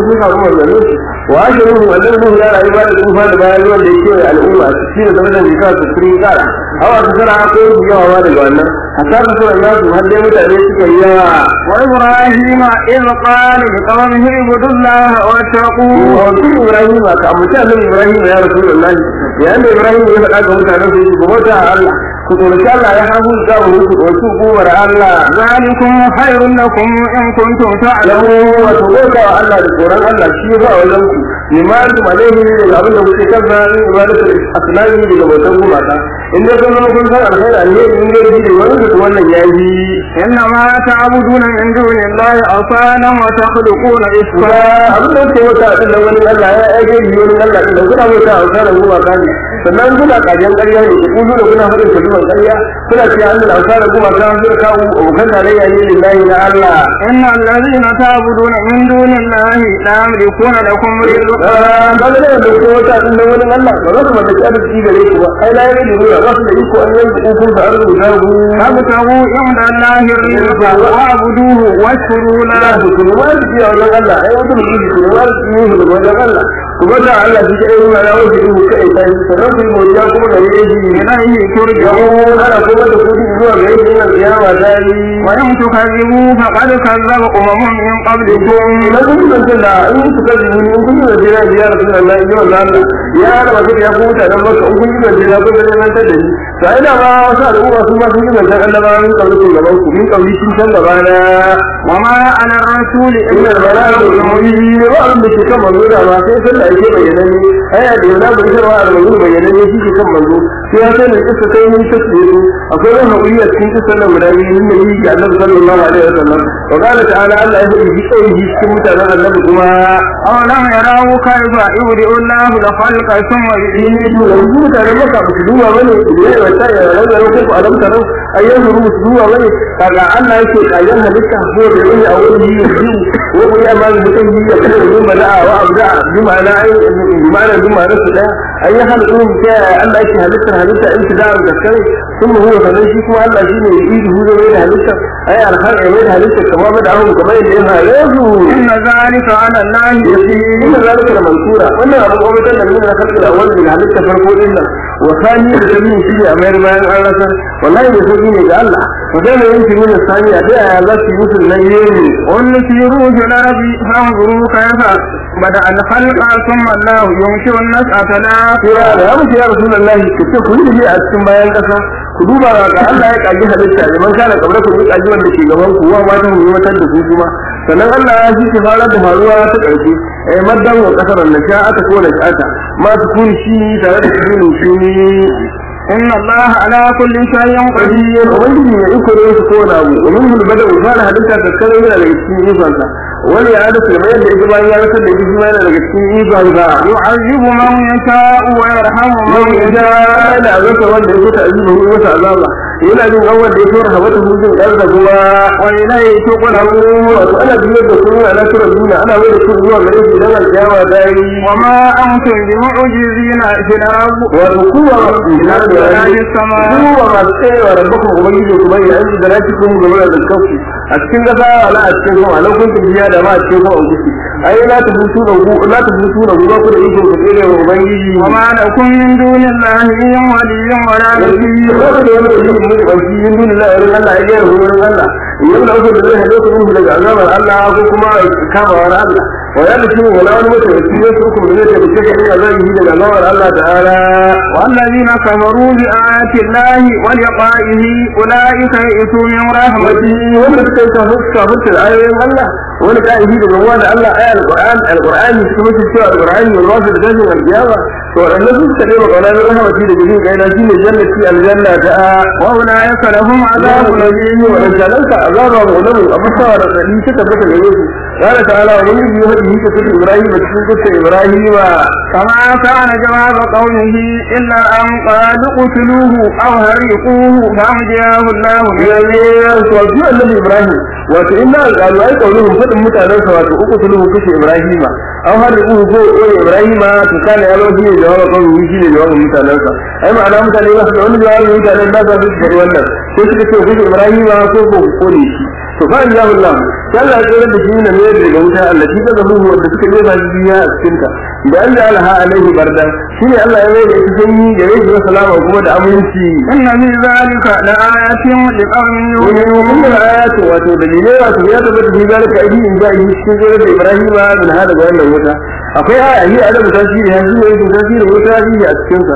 [SPEAKER 1] wannan wa ashiru wannan ruhu ya rayu ba da tsufa da bayan ruwan da yake da al'umma shi da zaman da zika su cikin kara hawa su sana ko yawa daga wannan hasar da sauran nasu har dai mutane suka yi yawa
[SPEAKER 2] wa ibrahima in qala li qawmihi ibudullaha wa taqu
[SPEAKER 1] wa ibrahima ka mutanen ibrahima ya rasulullahi yayin da ibrahim ya faɗa ga mutanen su ku bauta Allah ku tsorci Allah ya hafu da ku ku kuwar Allah
[SPEAKER 2] zalikum khairun lakum in kuntum ta'lamun
[SPEAKER 1] wa tawakkalu Allah da tsoron Allah shi ba wajen ku liman malaihi da abin da kuke kansa ibadatu asnani daga bautan gumaka in dai kun kun san alkhairi alheri in dai da wannan da wannan yayi
[SPEAKER 2] inna ma ta'buduna min dunillahi asana wa takhluquna isfa
[SPEAKER 1] abin da kuke wata din wani Allah ya aje yi wani Allah din kuna wata asana gumaka ne sannan kuna kajan ƙarya ne ku zo da kuna fadin kalmar ƙarya kuna cewa Allah asana gumaka zai kawo abokan tarayya ne lillahi la Allah
[SPEAKER 2] inna allazina ta'buduna min dunillahi la yamlikuna lakum rizqan
[SPEAKER 1] ba da da ko wata din wani Allah ba za ku mata da shi gare ku ba ai la yayi ne ba su da iko an yanzu ku da arzu da ku
[SPEAKER 2] abu tabu inda Allahi rizqa wa abuduhu washkuru
[SPEAKER 1] la
[SPEAKER 2] lahu
[SPEAKER 1] ku ma ji ya Allah ai wata ne ku ma ji ne da Allah ku ba da Allah shi kai ma ya wuce ku kai sai sanan ku mu ya kuma da yayi
[SPEAKER 2] ilayhi turja'un
[SPEAKER 1] ana kuma da kudi zuwa ga yayi nan kiyama dai
[SPEAKER 2] wa in tukazzibu faqad kazzaba umamun min qablikum
[SPEAKER 1] ina kun san da in ku kaji mun kun da jira ya Rasulullah ya Allah ya da wata ya ku ta dan maka kun da jira ku da nan ta da ni to ai da ba wasu al'umma su ma sun yi da annabawa min kauli gaban ku min kauli sun san gaba na
[SPEAKER 2] wa ma ala rasuli
[SPEAKER 1] inna al-balagha al-mubin wa an bi kan manzo da ba sai sallah yake bayyana ne ai da yana bayyana al-manzo bayyana ne shi kan manzo sai ya sai ne kisa kai mun tace ne akwai wani hakuri a cikin kisa da guda biyu ne yi ga Annabi sallallahu alaihi wasallam wa qala ta'ala Allah ya yi kai shi cikin mutanen Annabi kuma
[SPEAKER 2] aw lam yarawu kayfa yubdi Allahu la khalqa thumma yu'idu
[SPEAKER 1] da mutanen Makka ba su duba bane da ya wata ya rawa ko ko alam taro ayyan rubu su duba bane kaga Allah yake kayan halitta ko da yayi a wani yi ko ko ya ma mutum yi ya kuma yin bada'a wa abda bi ma'ana ai bi ma'ana bi ma'ana su da ayyan halittu ta Allah yake halitta halitta intidar da kai kuma huwa sanan shi kuma Allah shine yi hu da mai halitta ai alhar ai mai halitta kamar da ahu kamar da ya halazu
[SPEAKER 2] inna zalika ala Allah
[SPEAKER 1] yasi inna zalika mansura wannan abu ko mutan da min khalqi al-awwal min halitta farko din nan wa thani da tamin shi ne a mayar bayan an rasa wallahi da sauki ne ga Allah to dai ne yin min sani a da ya za su yi musu nan yene
[SPEAKER 2] qul siru fil ardi fanzuru kayfa bada al khalqa thumma Allah yumshiu an-nas'ata la
[SPEAKER 1] ya da ya mutu ya rasulullahi kace ku yi a cikin bayan kasa ku duba ga Allah ya kaji halitta ne man kana kabra ku yi kaji wanda ke gaban ku wa ma ta mu watar da su kuma sannan Allah ya ji fara da faruwa ta ƙarshe eh maddan wa kasar nasha aka kona shi aka ma su kun shi tare da shi shi
[SPEAKER 2] inna Allah ala kulli shay'in qadir
[SPEAKER 1] ubangiji ya iko ne su kona abu domin mun bada usala halitta ta kare yana daga cikin ikonsa wani ya da kuma yadda yake bayan ya rasa da yake kuma yana daga cikin ikonsa
[SPEAKER 2] yu'azzibu man yasha'u wa yarhamu man
[SPEAKER 1] man ya da azaba wanda yake ta azibu ne wata azaba yana jin awwal da yake rahmatu hujin karza kuma
[SPEAKER 2] wa ilayhi tuqlabu
[SPEAKER 1] wato ana biyar da kuma ana tura duniya ana mai da su zuwa gare shi dan alƙiyama dai
[SPEAKER 2] wa ma antum bi mu'jizina fil ardi
[SPEAKER 1] wato kuwa ina da
[SPEAKER 2] ilahi sama
[SPEAKER 1] kuwa ma sai wa rabbukum ubangiji kuma ya yi da rakikum gaba da kauki a cikin gaba ala a cikin kuma lokacin tafiya da ma a cikin kuma uku ai la ta hutu da ku la ta hutu da ku ku da iko ku tsere wa ubangiji
[SPEAKER 2] wa ma lakum min dunillahi min waliyyin wa la nasir
[SPEAKER 1] ko da wani da yake muku banki min dunillahi irin Allah ya gaya wurin Allah yau da ku da zai hado ku min daga azabar Allah ko kuma kama wa Allah wa ya mutu wala wani mutum da shi su ku da zai tafi cikin azabi daga azabar Allah ta'ala
[SPEAKER 2] والذين كفروا بآيات الله ولقائه أولئك يئسوا من رحمته
[SPEAKER 1] wanda suka yi kafin da ayoyin Allah wani ka'ihi da ruwa da Allah ayar Qur'an al-Qur'ani su mutu cewa al-Qur'ani ne ruwa da dajin al-qiyama to wanda su suka dai magana da rahmati da jin kaina shine jannati al-janna ta wa ulaika lahum azabun alim wa jalaka azaba ulama abasa da dadi suka bata gare su قال تعالى ومن يهدي كتب إبراهيم وكتب إبراهيم
[SPEAKER 2] فما كان جواب قومه إلا أن قالوا اقتلوه أو هرقوه فأنجاه الله
[SPEAKER 1] وفي النبي إبراهيم وإنا قالوا أي قولهم فتن متعنى واتو اقتلوه كتب إبراهيم an har ku ko Ibrahim to kana ya roji ne jawaba kan yi shi ne jawabin mutanansa ai ma'ana mutane ba su da wani jawabin mutanen da za su gari wannan sai suka ce ku Ibrahim ko ko ko ne shi to fa ya Allah Allah ya tsare da shi ne ne daga wuta Allah shi daga mu wanda suka yi ba shi ya cikin ta da Allah alaha alaihi bardan shine Allah ya mai da shi sanyi da rai salama kuma da aminci
[SPEAKER 2] inna min zalika la ayatin li qaumin
[SPEAKER 1] yu'minun min ayati wa to dalilai wato ya tabbata da zalika ai in ga yi cikin zuwa da Ibrahim da hada ga wannan wuta akwai ayi adabu tasiri yanzu ne da tasiri wuta yi a cikin sa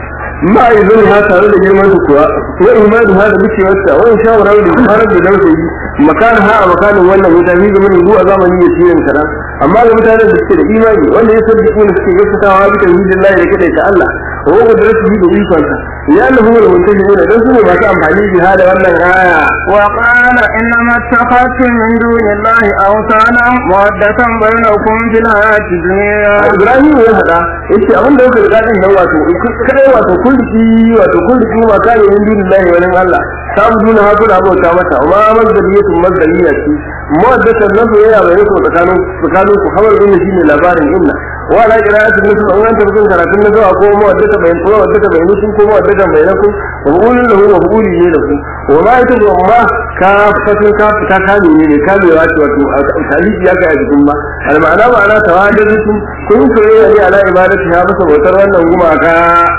[SPEAKER 1] ma yanzu ha tare da girman su kuwa wa imanu hada biki wata wa shawara da farar da dauke makan ha a makanin wannan wuta ne game da zuwa zamani ya ciyin kana amma ga mutanen da suke da imani wanda ya sabbi ne suke gaskatawa bi tauhidillahi da kada ta Allah wa qudratihi da ikonsa ya lahu wal muntajibun dan su ne masu amfani da hada wannan aya
[SPEAKER 2] wa qala inna ma takhatu min dunillahi awsana mawaddatan bainakum fil hayati dunya
[SPEAKER 1] Ibrahim ya hada yace abin da yake da dadin nan wato kadai wato kulli wato kulli ma kare min dunillahi wa lan Allah sabu duna hadu da abota mata wa mazdaliyatu mazdaliyati mawaddatan nasu ya bayyana tsakanin tsakanin ku hawar din shine labarin inna wa la qira'atu nasu an anta bin karatun nasu ko mawaddata bayin ko mawaddata bayin kun ko mawaddata bainakum wa qulun lahu wa quli ne lahu wa ma yatu amma ka fatin ka ta kame ne kamewa ce wato talibi ya ga a jikin ba al ma'ana ma'ana tawaddukum kun soyayya ne ala ibadati ya masa bautar wannan gumaka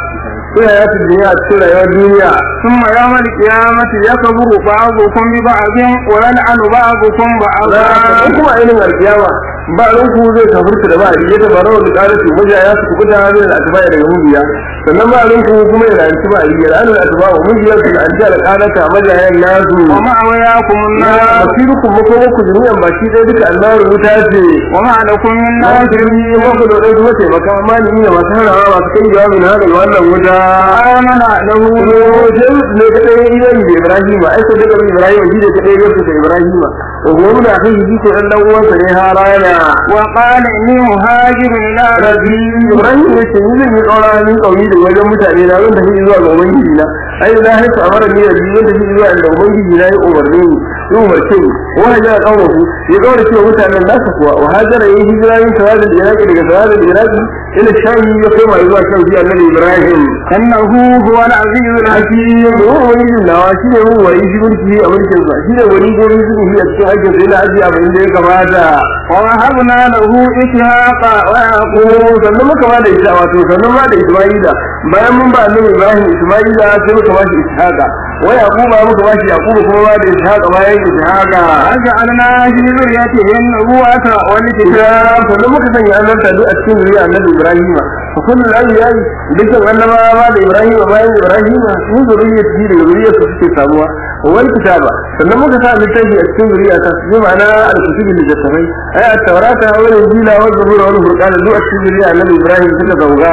[SPEAKER 1] sai ya ci duniya cikin rayuwar duniya
[SPEAKER 2] thumma yawmal qiyamati yakburu ba'dukum bi ba'din wa yal'anu ba'dukum ba'dan
[SPEAKER 1] kuma ainin alkiyama ba ran ku zai kafirta da ba a rige ta barawa da karatu mujaya su ku da hadin atbaya daga mubiya sannan ba ran ku kuma ya ranci ba a rige da anul atba wa mubiya su an ta alqalata majayan nasu
[SPEAKER 2] wa ma'awayakum an-nar
[SPEAKER 1] masirukum mako ku duniyan baki dai duka Allah rubuta ce
[SPEAKER 2] wa ma'alakum min
[SPEAKER 1] nasiri wa ku da dai kuma sai maka amani ne masu harawa masu kai jawabin hadin wannan wuta
[SPEAKER 2] amana lahu
[SPEAKER 1] jin ne da dai idan Ibrahim ai sai da Ibrahim ji da dai ga Ibrahim wa huwa da kai ji ko dan uwansa ne harana
[SPEAKER 2] وقال إني مهاجر إلى
[SPEAKER 1] ربي إبراهيم يقول لي قال لي قوي ده وجه mutane na wanda shi zuwa ga ubangiji na ai da haifa amara ni da wanda shi zuwa ga ubangiji na ya umarni ni umarce ni wa ya kawo ya kawo da mutanen nasa kuwa wa hajara yi hijira yin tawadin iraki daga tawadin iraki ila shayi ya kai mai zuwa kan shi annabi Ibrahim
[SPEAKER 2] annahu huwa al-aziz al-hakim
[SPEAKER 1] wa wani da shi ne mu wani shi mulki a mulkin sa shi ne wani gurin shi ne a cikin aikin sai na aji abin da ya kamata
[SPEAKER 2] wa habna lahu ishaqa wa yaqub
[SPEAKER 1] sannan muka ba da ita wato sannan ma da Isma'ila bayan mun ba annabi Ibrahim Isma'ila sai muka ba shi Ishaqa wa yaqub muka ba shi Yaqub kuma ba da Ishaqa bayan Ishaqa
[SPEAKER 2] aj'alna fi zurriyyatihi nubuwata wal kitab
[SPEAKER 1] sannan muka sanya annabta duk a cikin zuriyar annabi Ibrahim fa kullu al-anbiya'i dukkan annabawa da Ibrahim bayan Ibrahim su zuriyar da zuriyar su suke samuwa wal kitaba sannan muka sa littafi a cikin zuriya ta su ma'ana al-kutubi littattafai ai at-taurata wa al-injila wa zabura wa al-furqan duk a cikin zuriya annabi Ibrahim suka zauga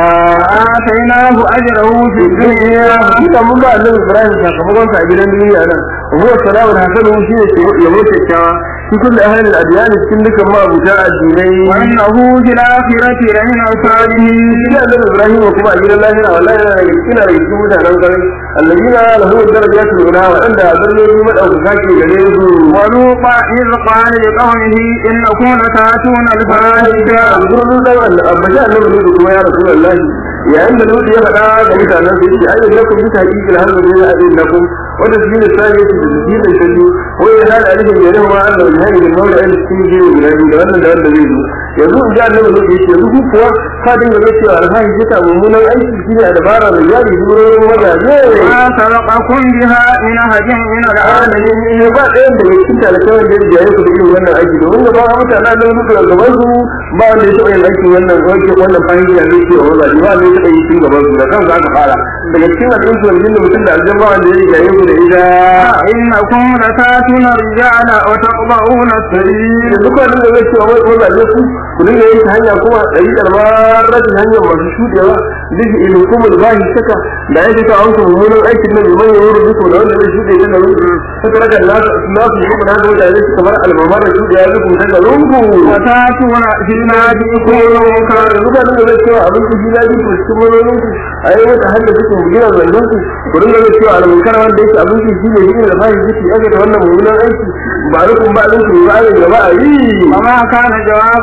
[SPEAKER 2] atainahu ajrahu fi dunya
[SPEAKER 1] idan mun ba annabi Ibrahim sakamakon sa a gidan duniya nan huwa salamun hasanu shi ne ke yabo kyakkyawa في كل أهل الأديان كلك ما بجاء الدينين
[SPEAKER 2] وأنه في الآخرة لمن الصالحين
[SPEAKER 1] إلى أن إبراهيم وكما أجل الله هنا والله إلى رجل ننقل الذين له الدرجات الأولى وأن أدرجوا من أوفاك إليه
[SPEAKER 2] ولوطا إذ قال لقومه إنكم لتأتون الفاحشة
[SPEAKER 1] أقول الله أن أبجاء النبي يا رسول الله يا أن الوحي يبقى كمثال النبي أي لكم بتحقيق الهدف الذي أدين لكم وتسجيل الثانية تسجيل الشديد وإذهال عليهم يلهم أنه الهاني بالمولى أن تسجيل بالهدي لأن ده الذي يقول جاء النبي الذي يقول هو قادم بمثل الهاني جتا ومنا أي تسجيل أدبار الرجال يقولون وجاء
[SPEAKER 2] ما سبقكم بها من أحد من العالمين
[SPEAKER 1] يبقى أين بيكتنت على كون جديد جايك بإيه وانا أجل وإن بقى أمت أنا أنه نقل الغبازه بقى اللي يتقى الأجل وانا الغيك وانا فاهي جايك وهو ذلك بقى اللي يتقى يتقى الغبازه لكم ذاك حالا بيكتنت الإنس والجن وتندع الجماعة اللي جايك إذا
[SPEAKER 2] إنكم لتاتون الرجال وتقضعون السبيل
[SPEAKER 1] يقول أنه يتقى وضع جسم كلنا يتهنى كما تريد المارة تهنى مرشود يوا لذي إليكم الغاهي شكا لا يجب أنكم من أيك النبي من يور بكم لأن الرشود يجب أن فترك الناس الناس يقوم هذا هو الذي كبر الممار رشود يجب أن تلومه
[SPEAKER 2] وتاتون في ناديكم
[SPEAKER 1] يقول أنه يتقى أبنك في ناديكم استمرون أيضا تحدث بكم بجنة ذنبكم كلنا يتقى على منكر وان ديك أبنك في ناديكم الغاهي ذكي أجل وأنه من أيك بعضكم بعضكم بعض الجماعة
[SPEAKER 2] وما كان جواب قومه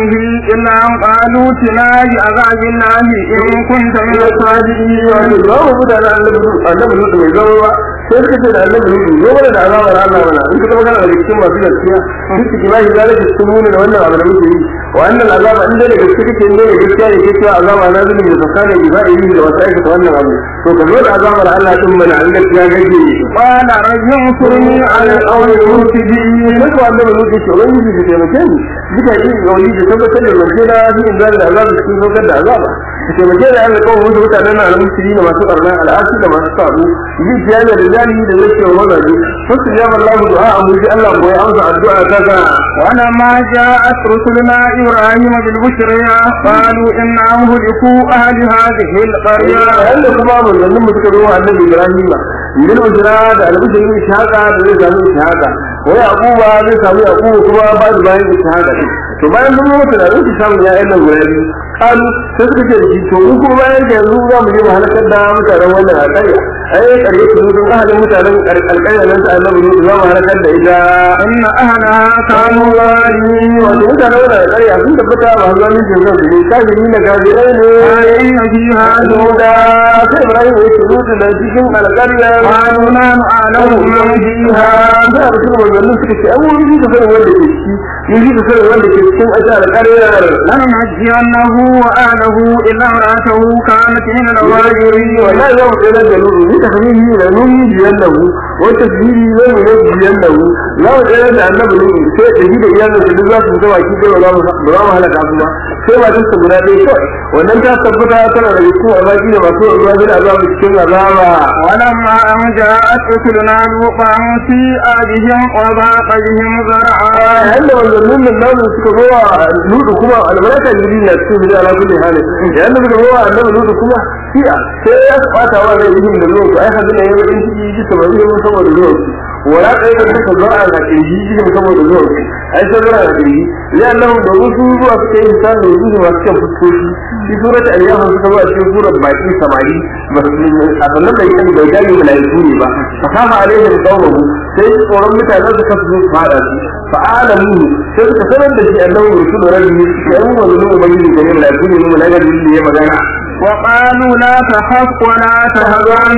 [SPEAKER 2] قومه إلا أن قالوا تنا بعذاب الله إن كنت من الصادقين.
[SPEAKER 1] الله بدأ annabi Nuhu mai zama ba sai suka ce da annabi Nuhu zo mana da azabar Allah mana in ka magana da cikin masu gaskiya duk su kimashi da da cikin nuna da wannan abu da muke yi wa annal azaba in da gaskiya kake ne da gaskiya ne kake cewa azaba na zulmi da tsakanin ibadi da wata aikata wannan abu to ka zo da azabar Allah din mana an gaskiya gaje
[SPEAKER 2] qala rabbun surni ala qawli mufsidin.
[SPEAKER 1] sai ko annabi Nuhu ce wani ji da taimake ni duka yi gauli da tabbatar da zance da cikin da azaba cikin saukar da azaba ke mace da Allah kawai wanda mutanen na al-muslimin masu barna al'asi da masu sabu yi jami'a da zali da zai ce wa mazaji fasu ya wallahu du'a amu ji Allah ko ya amsa addu'a ta ga
[SPEAKER 2] wala ma ja'at rusuluna ibrahim bil bushra qalu inna muhliku ahli hadhihi al-qarya.
[SPEAKER 1] Allah kuma mun nan mu suka ruwa annabi Ibrahim bil bushra da al-bushra shahada da zai samu shahada wai abuba zai samu abuba kuma ba da bayan shahada to bayan mun mutu da zai samu ya ayyana gurabi kalu sai suka ce shi to mu kuma bayan da yanzu za mu yi halakar da mutanen wannan alƙarya ai ƙarya su sun ahalin mutanen alƙarya nan ta annabi ne za mu halakar da ita
[SPEAKER 2] inna ahla kanu
[SPEAKER 1] zalimin wato mutanen wannan alƙarya sun tabbata ba zalimin jin zan ne kafiri na kafirai ne
[SPEAKER 2] ayyuna fiha
[SPEAKER 1] da sai Ibrahim ya ce mutu da cikin alƙarya
[SPEAKER 2] qalu nanu a'lamu man fiha
[SPEAKER 1] da su wannan suka ce an wuri da sanin wanda ke ciki yi da sanin wanda ke cikin ita alƙarya
[SPEAKER 2] lan najjannahu وآله إلا امرأته كانت من الغابرين.
[SPEAKER 1] ولا يوم إلى الجنوب لتحميه لننجينه وتسجيله لننجينه لا إلى النبي شيء تجيب إياه تدرس سوى كده ولا ولا مهلك عظمة سوى تستمر به شيء ولن تثبت ترى الرسول أباكي وسوء الله العذاب الشر عذابا.
[SPEAKER 2] ولما أن جاءت رسلنا لوطا سيء بهم وضاق بهم ذرعا.
[SPEAKER 1] عندما يظنون الناس سكبوا لوط كما الملائكة الذين يكتبون على كل حال لأنه هو أنه نور كما فيها سيسقط ولا يهم النور أي حد لا يمكن يجي تبعيه من صور النور ولا قيد لك الزرع لكن يجي من صور النور أي زرع لكن لأنه دروسه وأكثر إنسان دروسه وأكثر فتوشي في سورة الأيام سكبوا في سورة باقي سماعي بس أظن لا يكون بيجاي ولا يكون با فخاف عليهم قومه سيد قرم متعلق كفزوا فعلا فعالموه سيد كسرن دشي أنه رسول ربه يوم ونور بني جميل لا يكون من أجل اللي يمدانا
[SPEAKER 2] وقالوا لا تخف ولا تهزن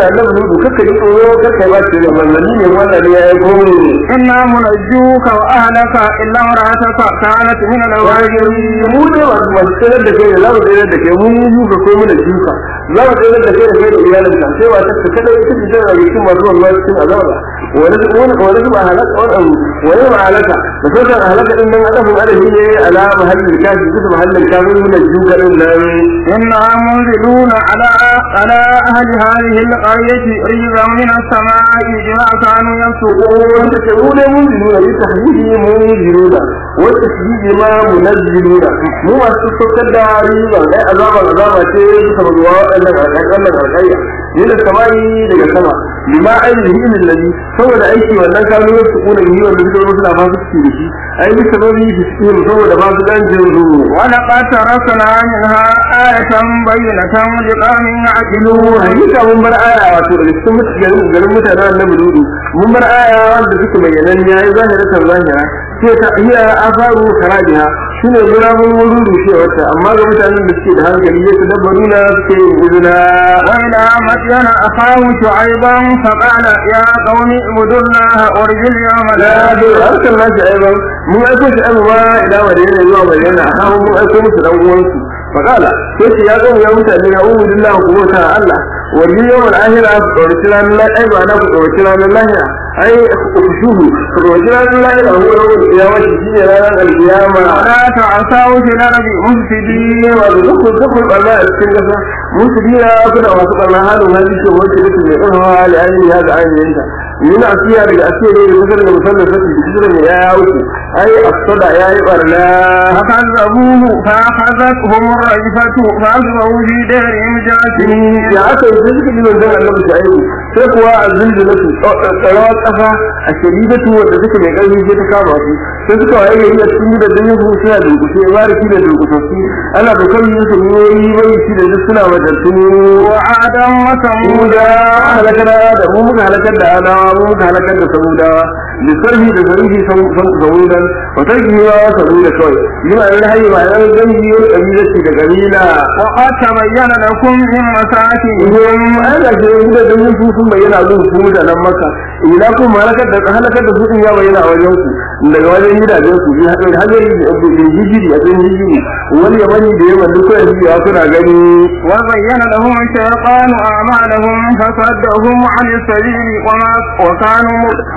[SPEAKER 2] إنا منجوك وأهلك إلا امرأتك كانت من الغابرين.
[SPEAKER 1] لا وجدت لك غير إيالك سوى تكتب تكتب يكون مطلوب الله يكون أدارة ولكن أهلك ولم أهلك فسوف أهلك إنما أدفهم أدفه على محل الكافر كتب محل الكافر من الجوك
[SPEAKER 2] إنا منزلون على على أهل هذه القرية رجزا من السماء بما كانوا يفسقون.
[SPEAKER 1] وتكون منزلون لتحديده منزلون والتشديد ما منزلون مو أستطيع رجزا لا أذاب الأذاب شيء بسبب أن الغير من السماء إلى السماء بما أجله من الذي سوى العيش وأن كانوا يفسقون به والذي مثل ما فسقه أي بسبب فسقهم سوى لبعض الأنجل
[SPEAKER 2] ولقد تركنا منها آية بينة لقوم يعقلون.
[SPEAKER 1] حقيقة من بر آية وترسمت جرمت أنا النبي من بر آية وأنت تكمل يا ظاهرة ظاهرة هي آثار خراجها shine gurabun wurin rushewarta amma ga mutanen da suke da hankali ya tadabbaru na suke guduna
[SPEAKER 2] wa ila madyana akhahu shu'ayban fa qala ya qaumi ibudullaha warjul yawma
[SPEAKER 1] la arsalna shu'ayban mun aiko shi amma ila madina zuwa madina akhahu mun aiko musu dan uwansu fa qala sai ya qaumi ya mutane ya ibudullaha kuma ta Allah warjul yawmal akhirah warjul la aiba na ku warjul lahira ai kushuhu warjul lahira huwa yawmul qiyamah shine ranar al-qiyamah
[SPEAKER 2] تعصوا في الأرض مفسدين
[SPEAKER 1] وذكر ذكر الله السنة مفسدين كنا وسقنا هذا وهذه شيء وجدت من قرها لأجل هذا عين أنت من أسيا بالأسيا لكسر المثلثة بكسر يا أوكي أي الصدع يا إبرنا
[SPEAKER 2] فكذبوه فأخذتهم الرجفة فأصبحوا في دارهم جاثمين.
[SPEAKER 1] يا أخي ذلك من ذلك النبي سعيد تقوى الزلزلة kafa a shadidatu wanda take mai karfi sai ta kama su sai suka waye gari a cikin da dan yahu suna durkushe wariki da durkushe ana da kan yin su yoyi wai shi da duk suna wadattu
[SPEAKER 2] wa adam wa samuda
[SPEAKER 1] halakar da mu muka halakar da adawa mu muka halakar da samudawa da sarhi da sarhi samudan wa tarki wa samuda kawai yana da hayya ba yana da yi kabilati da kabila
[SPEAKER 2] wa atabayyana lakum min masakinihim
[SPEAKER 1] ana da da dan su sun bayyana zuwa su da nan maka ila kun halakar da halakar da su din ya bayyana a wajen ku daga wajen gidajen su ya hadari hadari da hijiri a cikin hijiri wani yamani da yawan duk ya ji ya kuna gani
[SPEAKER 2] wa bayyana lahum shaytanu a'malahum fasaddahum 'an as-sabil wa ma wa kanu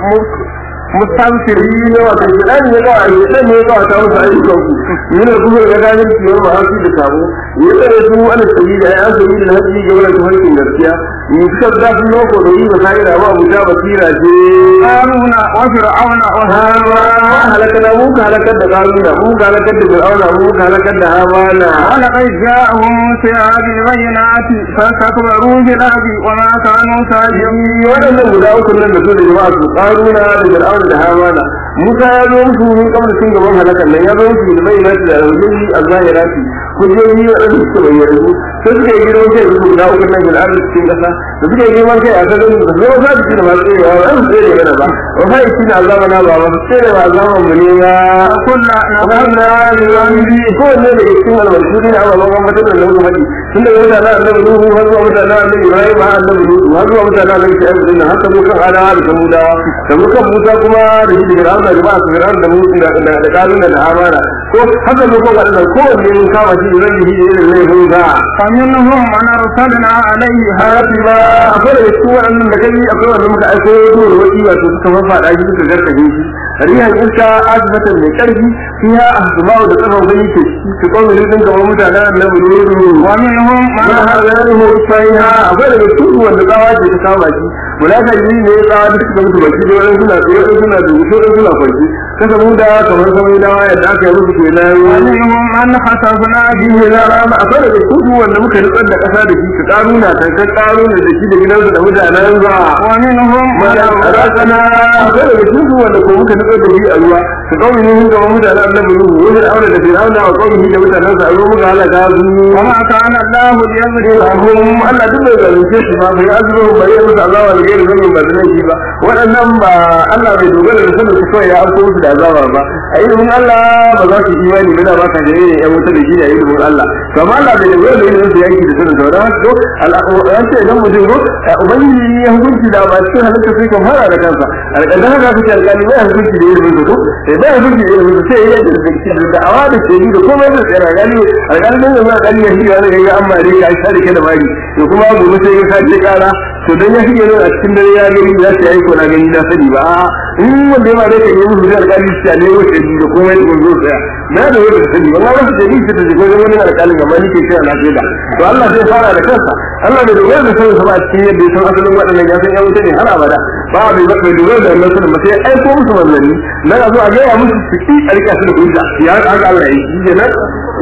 [SPEAKER 1] mustamsirin wa kajiran ne ga ai sai ne ga ta musu ayyukan ku yana kuma ga ganin ciwon ba hasu da sabo ya tsare su an sabili ai an sabili da hadisi ga wannan harkin gaskiya ni suka da su loko da yi basira da ba buta basira ce
[SPEAKER 2] qaruna wa fir'auna wa
[SPEAKER 1] hamana halakana mu ka halakar da qaruna mu ka halakar da fir'auna mu ka halakar da hamana
[SPEAKER 2] wa laqad ja'ahum sa'abil bayyinati fastakbaru bil ardi wa ma kanu sajidin
[SPEAKER 1] wadannan guda uku nan da su da jama'a su qaruna da fir'auna da hamana musa ya zo musu ne kamar sun gaban halakan nan ya zo musu da bayyinati da alwajhi al-zahirati kujeji wadanda suka bayyana sai suka yi girman kai su guda uku nan da arzikin cikin kasa da suka yi girman kai a kan da zai wasa da cikin masu tsaye wa an tsaye mana ba wa fa yi cikin azama na ba wasu tsaye ba azaman mu ne ba
[SPEAKER 2] kulla na
[SPEAKER 1] wannan lalandi ko wanne da cikin albarkudi na ababen matar da lauka faɗi tun daga mutanen annabi nuhu har zuwa mutanen annabi ibrahim har annabi nuhu har zuwa mutanen annabi shaibu din haka mu kan adawa da samudawa da mu kan musa kuma da shi da fir'auna da ba su fir'auna da musu da da kalun da amana ko haka mu kan da kowanne mun kama shi da zai yi irin laifin za
[SPEAKER 2] فمنهم من أرسلنا عليه
[SPEAKER 1] hasiba akwai da su wannan da kai akwai wanda muka aiko zuwa wani wato suka fafa da shi suka garkaje shi rihan iska azbatan mai karfi fiha ahsaba'u da tsafan gani ke su kawai ne din gaban mutanen annabi ne
[SPEAKER 2] wa minhum man
[SPEAKER 1] hadahu sayha akwai da su wanda gawa ce ta kawo shi mulaka yi ne gawa da suka mutu baki da wannan suna tsaye suna da su suna kwanci kasa mu da kamar kamar da yadda aka yi musu kenan
[SPEAKER 2] wa minhum man hasabna
[SPEAKER 1] bihi la rama akwai da su wanda muka nutsar da kasa da shi ka karuna kan kan karuna da shi da gidansa da mutanen za
[SPEAKER 2] wa minhum man
[SPEAKER 1] rasana akwai da su wanda ko muka nutsar da shi a ruwa ka kawai ne ga mutanen annabi ruhu wanda aure da fir'auna a kawai da mutanen sa a ruwa muka halaka su
[SPEAKER 2] wa ma kana Allahu
[SPEAKER 1] liyazrihum Allah duk bai zalunce su ba bai azuru bai yi musu Allah wal gairi zan ba da shi ba waɗannan ba Allah bai dogara da sanin su kawai ya auko musu da azaba ba a ilimin Allah ba za su imani ba da ba ka da ya mutu da shi da ilimin Allah to amma Allah bai dogara da ilimin su yake da sanin sa da haka an ce idan mutum ko ubangiji ya hukunci da ba cikin halitta sai kan fara da kansa alƙadan haka suke alƙali bai hukunci da ilimin su ko sai bai hukunci da ilimin su sai ya da da da'awa da ce da komai da tsara gani alƙalin da zai alƙali ya shiga da ga amma dai ya shari ke da bari to kuma gobe sai ya sace kara to dan ya shige a cikin dare ya gani ya ce ai ko na gani na sani ba in wanda ma dai kan yi musu alƙali shi ne ko shi da komai da gobe sai na da wanda sani ba ma wanda dai shi da gobe wani alƙalin amma ni ke cewa na ce da to Allah zai fara da kansa Allah bai dogara da sanin sa ba cikin yadda ya san asalin waɗannan ya san ya wuce ne har abada ba bai bai dogara da wannan sanin ba sai ai ko musu wannan na zo a ga ya musu ciki a rika su da hujja ya ga Allah ya yi kenan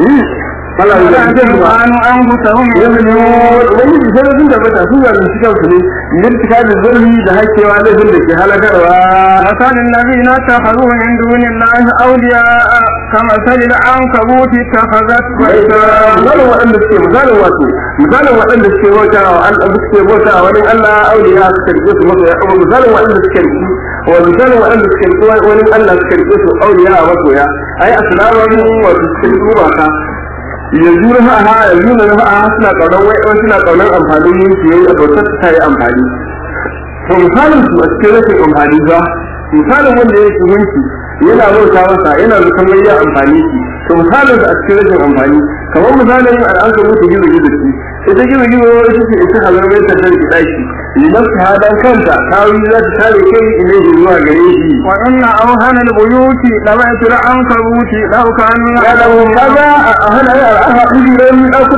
[SPEAKER 1] Allah ya ji su ba
[SPEAKER 2] an an mutahum
[SPEAKER 1] yanzu wani sai sun da bata sun ga cikin su ne idan tika da zurfi da hakewa da zin da ke halakarwa
[SPEAKER 2] masalin ladina takhadhu min dunillahi awliya kama salil ankabuti takhazat baita
[SPEAKER 1] misalin waɗanda suke misalin wato misalin waɗanda suke bauta wa Allah suke bauta wa wani Allah awliya suke rike su masa ya misalin waɗanda suke rike wa misalin waɗanda suke rike wani Allah suke rike su awliya a masoya ai aslamu wa suke rike ka yanzu na ha yanzu na ha suna kaunar wai wai suna kaunar amfanin yin su yayi abota ta yi amfani to misalin su a cikin rashin amfani ba misalin wanda yake gunki yana bauta masa yana zukan wai ya amfani shi to misalin su a cikin rashin amfani kamar misalin al'anka mutu gizo gizo shi ita gizo gizo ita ce ita halarwar ta sarki daki idan ta hadan kanta kawai za ta tare kai ilai zuwa gare shi
[SPEAKER 2] wa inna awhana al-buyuti la ba'tul ankabuti law kanu
[SPEAKER 1] ya'lamu kaza ahana al'aha idan dakuna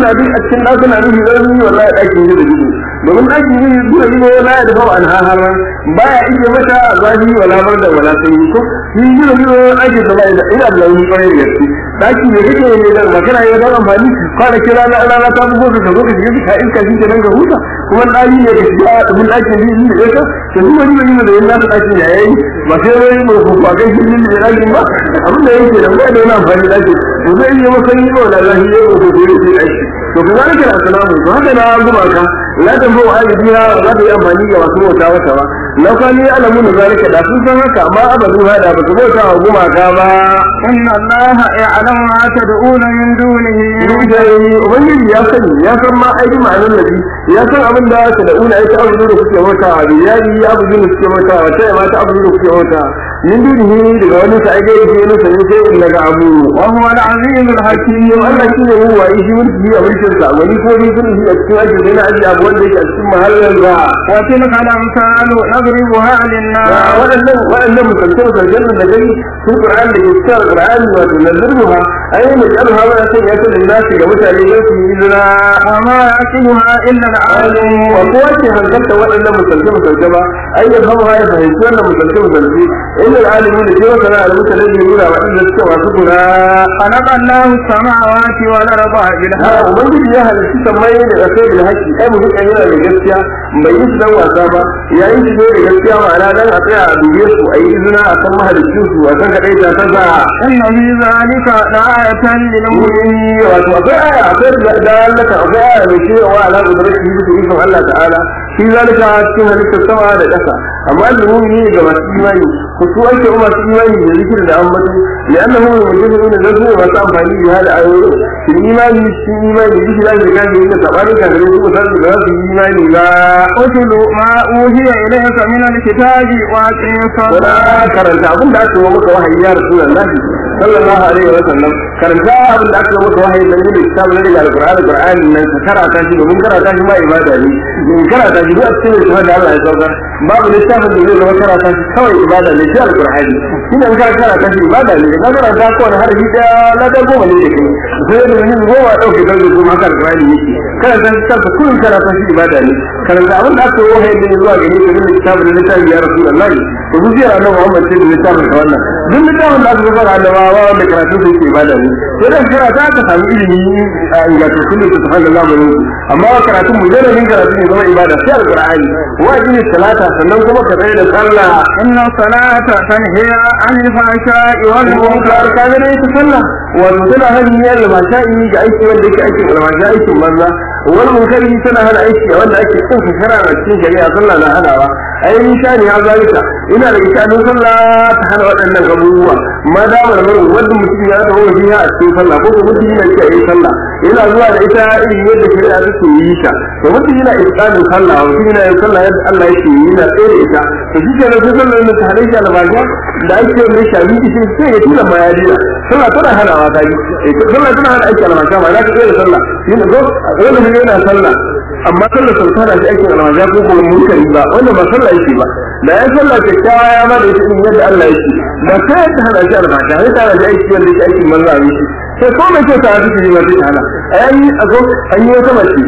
[SPEAKER 1] duk a cikin ɗakuna nufi zan yi wallahi ɗakin yi da gido domin ɗakin yi da gido wala ya dafa an haharar baya ije mata zafi wala bar da wala sanyi ko shi yi da gido ake zama ina ina da wani kwarai da gaske ɗaki ne kake ne da makana ya dan amfani kwanaki rana rana ta bugo ka zo ka shiga ka iska shi kenan ka huta kuma ɗaki ne ka shiga abin ɗakin yi da ka to duk wani wani da yana ɗakin ya yayi ba sai wani mu ko ba kai shi ne da ɗakin ba abin da yake da wani da yana amfani ɗaki to zai yi masa yi ba wala zafi ne ko ko ko aiki to kuma nake da salamu to haka na guma ka la da bo ai biya za ta yi amfani ga wasu wata wata ba la kani alamu da zalika da sun san haka amma abadu hada ba su bauta wa guma ka ba
[SPEAKER 2] inna allaha ya'lamu ma tad'una min dunihi
[SPEAKER 1] yujai ubangiji ya sani ya san ma aiki ma'anar nabi ya san abin da ka da una aiki abu da kuke bauta wa biyaji abu da kuke bauta wa sai ma ta abu da kuke bauta min dunihi daga wani sa aike yake ne sai sai daga abu
[SPEAKER 2] wa huwa al-azizul hakim
[SPEAKER 1] Allah shine huwa shi mulki a mulkin sa wani ko ni sun yi a cikin aiki da na aji abu wanda yake a cikin mahallin sa
[SPEAKER 2] wa tilka al-amsalu nadribuha lin-nas
[SPEAKER 1] wadannan wadannan musallan musallan da gani sun Qur'an da ke cikin Qur'ani wato nadribuha ayi ne jar hawa ya san ya san nasi ga mutane ne su yi zina
[SPEAKER 2] amma yaqibuha illa al-alim
[SPEAKER 1] wa ko ce hankalta wadannan musallan musallan ba ayi ya hawa ya fahimci wannan musallan musallan illa al-alimin da cewa sana al-mutane ne nuna wadanda suke wasu gura
[SPEAKER 2] khalaqa Allahu samawati wal arda bil haqq
[SPEAKER 1] ubangiji ya halitta samai da kasai bil haqqi ai mutum kan yana da gaskiya bai yi dan wasa ba yayin shi ne da gaskiya ma'ana dan a tsaya a dube su ayi izina a san mahalicin su a san kadai ta kaza
[SPEAKER 2] inna fi zalika la'ayatan lil mu'minin
[SPEAKER 1] wato akwai aya akwai da Allah ta akwai aya mai cewa ala qudratihi bi izinin Allah ta'ala shi zalika cikin halittar sama da ƙasa amma al-mu'mini ga masu imani ku su ake umma su imani da zikir da ambato li'annahu yujibuna zazu wa masu amfani da hada ayoyi shi imani shi imani da zikir da kan da sabani kan da su san da su imani ba
[SPEAKER 2] utulu ma uhiya ilayka min al-kitabi wa aqim salat
[SPEAKER 1] karanta abin da aka yi maka wahayi ya rasulullahi sallallahu alaihi wa sallam karanta abin da aka yi maka wahayi dan yin kitabun da al-Qur'ani Qur'ani nan ka karanta shi domin karanta shi ma ibada ne in karanta shi duk a cikin shi da Allah ya saukar babu littafin da zai zama karanta shi kawai ibada ne shi al-Qur'ani shine in ka karanta shi ibada ne ka karanta ko wani harfi da na da goma ne da kai sai da yin goma dauke da kuma haka al-Qur'ani yake karanta shi kanka kullun karanta shi ibada ne karanta abin da aka yi wahayi da zuwa gare ka da kitabun da littafin ya rasulullahi to duk ya annabi Muhammad sai da littafin ka wannan duk littafin da aka fara da ba wanda karatu sai ke ibada ne sai da karata ka samu ilimi a inganta kullu ta tafan Allah mai amma karatun mujarradin karatu ne zama ibada sai al-Qur'ani wajibi salata sannan kuma ka tsaya da sallah
[SPEAKER 2] inna salata tanhiya 'anil fahsha'i wal munkar
[SPEAKER 1] kaga dai ta sallah wato tana hanyar al-fahsha'i ga aiki wanda yake aikin al-fahsha'i aikin banza wal munkari tana hana aiki wanda ake cin ka shara a cikin shari'a sallah na hadawa ai ni shani ya zalika ina da ishanin sallah ta hana waɗannan abubuwa ma da mar wanda mutum ya dawo biya a cikin sallah ko ko mutum yana cewa yi sallah yana zuwa da ita irin yadda shari'a take yi ta to mutum yana ishanin sallah mutum yana yin sallah yadda Allah yake yi yana tsere ita to shi kenan sai sallah ne ta hare shi albaga da ake mai shafi shi sai ya tura ma ya dina sallah tana hanawa ta yi sallah tana hana aiki albaga ba za ka tsere sallah yana zo wanda yana sallah amma sallah sultana shi ake albaga ko kuma munkari ba wanda ba sallah yake ba da ya sallah kyakkyawa ya ma da ita in yadda Allah yake ba sai ta hana shi albaga sai ta hana aiki wanda yake aikin manzo a miki sai ko mai kyau ta hana shi ba sai hana ayi a zo an yi wata mace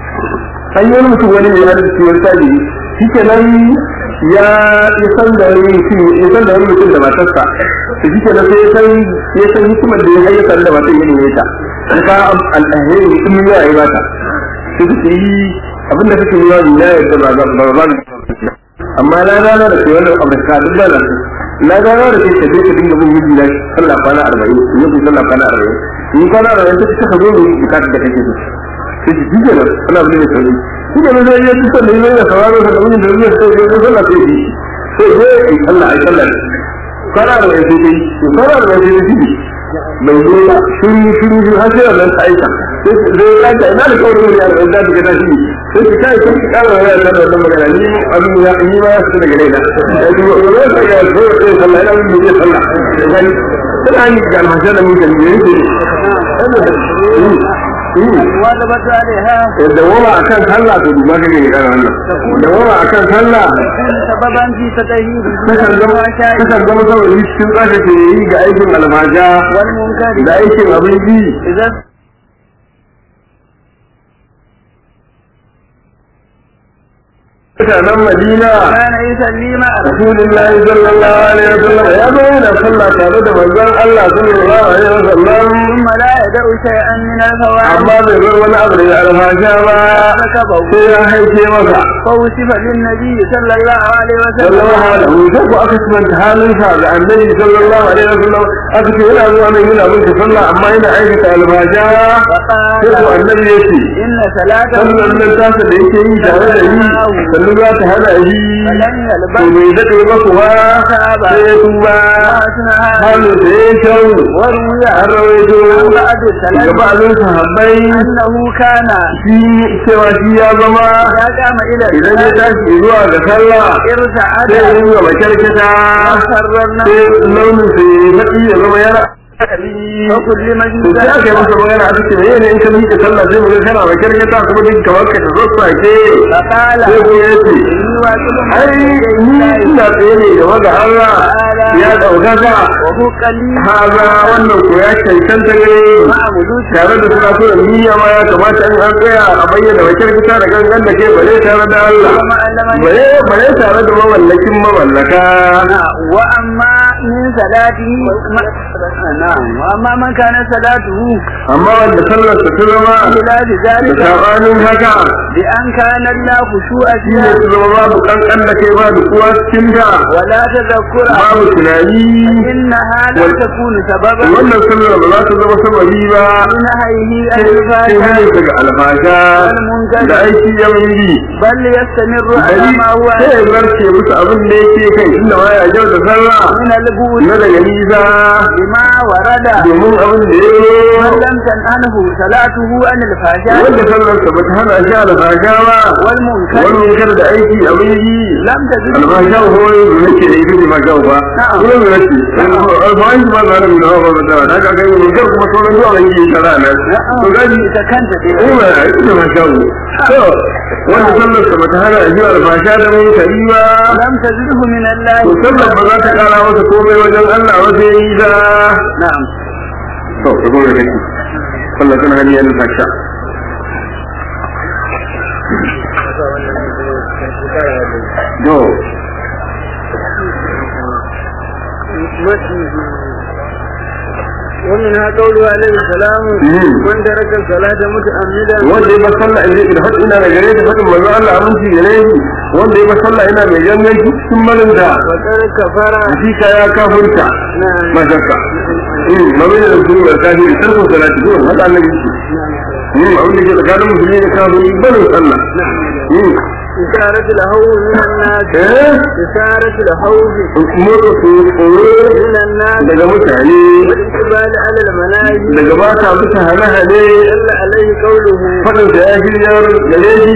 [SPEAKER 1] an yi mutum wani mai hada ciwon tabi shikenan ya ya san da wani mutum ya san da wani mutum da matarsa to shikenan sai ya san ya san hikimar da ya hayyaka da matar yin ne ta ka al-ahiri mutum ya yi ba ta sai ta yi abinda kake yi wa ya yadda ba ba ba amma na gano da kai wannan abu ka duk da na gano da kai sai ka dinga bin miji na sallah kwana arba'in ne ku sallah kwana arba'in ni kwana arba'in ta ka zo ne bukatun da kake so sai ji jike da ana bin da sauri shi ne zai yi tsaya da yayin da sauraro da wani da zai sai ya sallah sai ji sai ya yi sallah ai sallah kwana arba'in sai dai kwana arba'in sai dai bai zo ba shiru shiru har sai Allah ta aika sai zai ya ga ina da kawai ne da da daga tashi sai ki kai ki kara ya da wannan magana ni abin ya ni ma su daga raina sai ko ne sai ya zo sai sallah ina mun yi sallah sai sai an ga alhaji da mun gani ne
[SPEAKER 2] wanda ba ta da ha
[SPEAKER 1] da wala akan sallah to duba kake ne kana wannan da wala akan sallah
[SPEAKER 2] sababan ji ta tahi
[SPEAKER 1] kasan zama kasan zama saboda cikin tsaka ke yi ga aikin almaja
[SPEAKER 2] wal munkari
[SPEAKER 1] da aikin abin ji
[SPEAKER 2] idan
[SPEAKER 1] mutanen Madina
[SPEAKER 2] كان يصلي مع
[SPEAKER 1] Rasulullahi sallallahu alaihi wasallam ya bayyana sallah tare da manzon Allah sallallahu alaihi wasallam
[SPEAKER 2] ثم لا يدع شيئا من الفوائد
[SPEAKER 1] amma bai bar wani abu da alfasha ba sai ya haife maka
[SPEAKER 2] فوصف للنبي صلى الله عليه
[SPEAKER 1] sallallahu
[SPEAKER 2] وسلم
[SPEAKER 1] alaihi wasallam ko aka sifanta halinsa ga annabi sallallahu alaihi wasallam aka ce yana zuwa nan yana bin sallah amma yana aikata alfasha sai ko
[SPEAKER 2] وقال
[SPEAKER 1] annabi ya ce
[SPEAKER 2] إن صلاته
[SPEAKER 1] sallan nan tasa da yake yi tare da ni sannan za ta hana shi
[SPEAKER 2] فلن
[SPEAKER 1] to
[SPEAKER 2] يلبس
[SPEAKER 1] bai daɗe ba kuwa sai ya tuba
[SPEAKER 2] حسنها
[SPEAKER 1] halin da ya kyau
[SPEAKER 2] وروي
[SPEAKER 1] an rawaito
[SPEAKER 2] عن بعض
[SPEAKER 1] daga
[SPEAKER 2] السلف
[SPEAKER 1] ba'azin sahabbai
[SPEAKER 2] أنه كان
[SPEAKER 1] shi cewa shi ya zama
[SPEAKER 2] إذا قام إلى
[SPEAKER 1] idan ya
[SPEAKER 2] الصلاة
[SPEAKER 1] tashi zuwa ga sallah
[SPEAKER 2] ارتعد
[SPEAKER 1] sai ya ringa makyarkata
[SPEAKER 2] وسررنا
[SPEAKER 1] sai launin sa ya faɗi ya zama yana
[SPEAKER 2] وكل
[SPEAKER 1] to
[SPEAKER 2] مجلس
[SPEAKER 1] sai aka yi masa magana a cikin yayin in ka miƙe sallah sai mu ga kana makyarkata kuma duk kamar ka ta zassake
[SPEAKER 2] فقال
[SPEAKER 1] sai ko ya ce
[SPEAKER 2] إني واجب
[SPEAKER 1] ai ni ina tsaye ne gaba ga Allah ya ɗaukaka
[SPEAKER 2] وفوق لي
[SPEAKER 1] haza wannan ko ya cancanta gare
[SPEAKER 2] مع ملوك
[SPEAKER 1] tare da suna tura niyya ma ya kamata in an tsaya a bayyana bakar fita da gangan da ke bare tare da Allah bare bare tare da mamallakin mamallaka
[SPEAKER 2] وأما من صلاته نعم وأما من كان صلاته
[SPEAKER 1] amma wanda sallar ta ta zama
[SPEAKER 2] بخلاف
[SPEAKER 1] da
[SPEAKER 2] ذلك
[SPEAKER 1] sabanin haka
[SPEAKER 2] بأن كان لا خشوع
[SPEAKER 1] shi ne
[SPEAKER 2] فيها
[SPEAKER 1] su zama babu kankan da kai ba da kuwa cikin ta
[SPEAKER 2] ولا تذكر
[SPEAKER 1] babu tunani
[SPEAKER 2] إنها لا تكون سببا
[SPEAKER 1] wannan sallar ba za ta zama sababi ba
[SPEAKER 2] من نهيه عن
[SPEAKER 1] sai
[SPEAKER 2] الفاحشة
[SPEAKER 1] hanyar daga alfasha da aiki ya yi
[SPEAKER 2] بل يستمر على ما هو
[SPEAKER 1] sai ya zarce musu abin da yake kai inda ma ya jau da sallah
[SPEAKER 2] من البول
[SPEAKER 1] na daga nisa
[SPEAKER 2] بما ورد
[SPEAKER 1] domin abin da ya
[SPEAKER 2] من
[SPEAKER 1] yi
[SPEAKER 2] لم تنهه صلاته عن الفحشاء
[SPEAKER 1] wanda sallarsa ba ta hana shi alfasha ba
[SPEAKER 2] والمنكر
[SPEAKER 1] wani kar da aiki abin yi
[SPEAKER 2] لم تجد
[SPEAKER 1] alfasha ko wani da nake da ita ne ma jau ba kuma da nake alfasha ba za a nuna hawa ba da na ga kai mun kar kuma sauran zuwa ban yi shara na to gaji
[SPEAKER 2] ita kanta dai
[SPEAKER 1] eh ba ita ma jau to wanda sallarsa ba ta hana shi alfasha da mun kari ba
[SPEAKER 2] لم تزده من الله
[SPEAKER 1] to sallar ba za ta kara masa komai wajen Allah wasu ya yi da
[SPEAKER 2] نعم
[SPEAKER 1] to ka gode kake sallar tana hanyar alfasha yo
[SPEAKER 2] ومنها قوله عليه السلام من ترك الصلاة متعمدا
[SPEAKER 1] wanda ya bar sallah in da hadin ina da gare da fadin manzo Allah aminci gare shi wanda ya bar sallah ina mai gangan cikin malinta
[SPEAKER 2] فقد كفر
[SPEAKER 1] shi ka ya kafirta mazaka eh mabin da su da kafiri tarko salati ko hada annabi shi eh abin da ke tsakanin musulmi da kafiri barin sallah eh
[SPEAKER 2] إشارة الهوز من الناس
[SPEAKER 1] eh
[SPEAKER 2] إشارة الهوز
[SPEAKER 1] motsa su tsoro
[SPEAKER 2] من الناس
[SPEAKER 1] daga mutane
[SPEAKER 2] والإقبال على المناهج
[SPEAKER 1] daga ba ta bisa hane-hane
[SPEAKER 2] دل عليه قوله
[SPEAKER 1] fadin da ya shiryar gare shi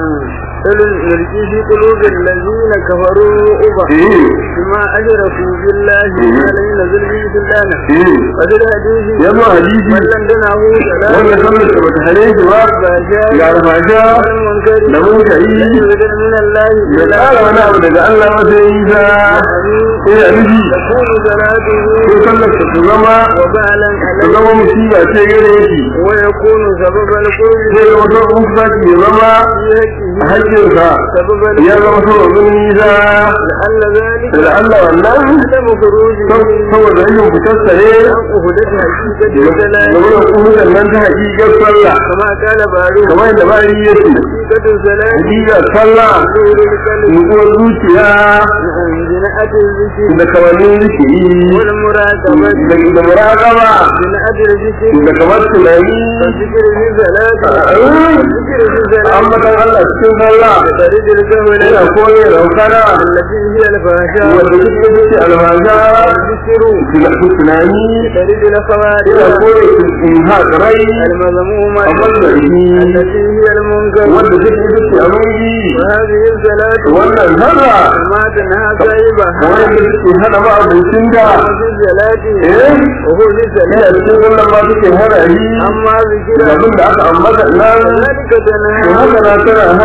[SPEAKER 2] يلقي في قلوب الذين كفروا أبا
[SPEAKER 1] eh
[SPEAKER 2] بما أشركوا بالله ما لم ينزل به سلطانا
[SPEAKER 1] eh
[SPEAKER 2] وفي الحديث
[SPEAKER 1] ya zo hadisi
[SPEAKER 2] من لم تنهه
[SPEAKER 1] wanda
[SPEAKER 2] سلام
[SPEAKER 1] sallar da bata hane shi ba ga alfasha
[SPEAKER 2] والمنكر
[SPEAKER 1] da munkari
[SPEAKER 2] لن يوجد من الله
[SPEAKER 1] ya tsara wani abu daga Allah wata yi ta sai a nufi
[SPEAKER 2] تكون صلاته
[SPEAKER 1] ko sallar ta zama
[SPEAKER 2] وبالا
[SPEAKER 1] ta
[SPEAKER 2] عليه
[SPEAKER 1] zama musiba ce gare shi
[SPEAKER 2] ويكون سبب القول
[SPEAKER 1] sai da wata mufsaki ya zama a hakkinsa
[SPEAKER 2] سبب
[SPEAKER 1] ya zama sababin nisa
[SPEAKER 2] لعل ذلك
[SPEAKER 1] da Allah wannan
[SPEAKER 2] عدم خروجه
[SPEAKER 1] saboda rashin fitarsa ne
[SPEAKER 2] عن أهدة حقيقة
[SPEAKER 1] da
[SPEAKER 2] السلام
[SPEAKER 1] wani kuhudan nan ta hakikar sallah
[SPEAKER 2] كما قال بعضهم
[SPEAKER 1] kamar yadda ba yi yake
[SPEAKER 2] حقيقة السلام
[SPEAKER 1] hakikar sallah
[SPEAKER 2] نور القلب
[SPEAKER 1] nutsuwar zuciya
[SPEAKER 2] بناءة الذكر
[SPEAKER 1] da kamannin zikiri
[SPEAKER 2] والمراقبة
[SPEAKER 1] da da muraƙaba
[SPEAKER 2] بناءة الذكر
[SPEAKER 1] da kamar tunani
[SPEAKER 2] والذكر في الصلاة والذكر في الصلاة
[SPEAKER 1] ambatan Allah cikin sallah
[SPEAKER 2] طريق الجهل
[SPEAKER 1] yana koyar raukana
[SPEAKER 2] التي هي الفحشاء
[SPEAKER 1] wanda duk da suke almaza
[SPEAKER 2] والذكر
[SPEAKER 1] da tunani
[SPEAKER 2] طريق الخوارج
[SPEAKER 1] yana koyar inha rai
[SPEAKER 2] المذمومة
[SPEAKER 1] abin da shi
[SPEAKER 2] التي هي المنكر
[SPEAKER 1] wanda duk da suke aminci
[SPEAKER 2] وهذه الصلاة
[SPEAKER 1] wannan sallah
[SPEAKER 2] كما تنهى صاحبها
[SPEAKER 1] wanda suke hana ba abincin da
[SPEAKER 2] وفي الصلاة
[SPEAKER 1] eh
[SPEAKER 2] وهو في
[SPEAKER 1] ina
[SPEAKER 2] الصلاة
[SPEAKER 1] cikin sallah ma suke hana shi
[SPEAKER 2] أما
[SPEAKER 1] da
[SPEAKER 2] ذكر
[SPEAKER 1] abin da aka ambata nan
[SPEAKER 2] ذلك
[SPEAKER 1] to
[SPEAKER 2] تنهى
[SPEAKER 1] haka na tana hana shi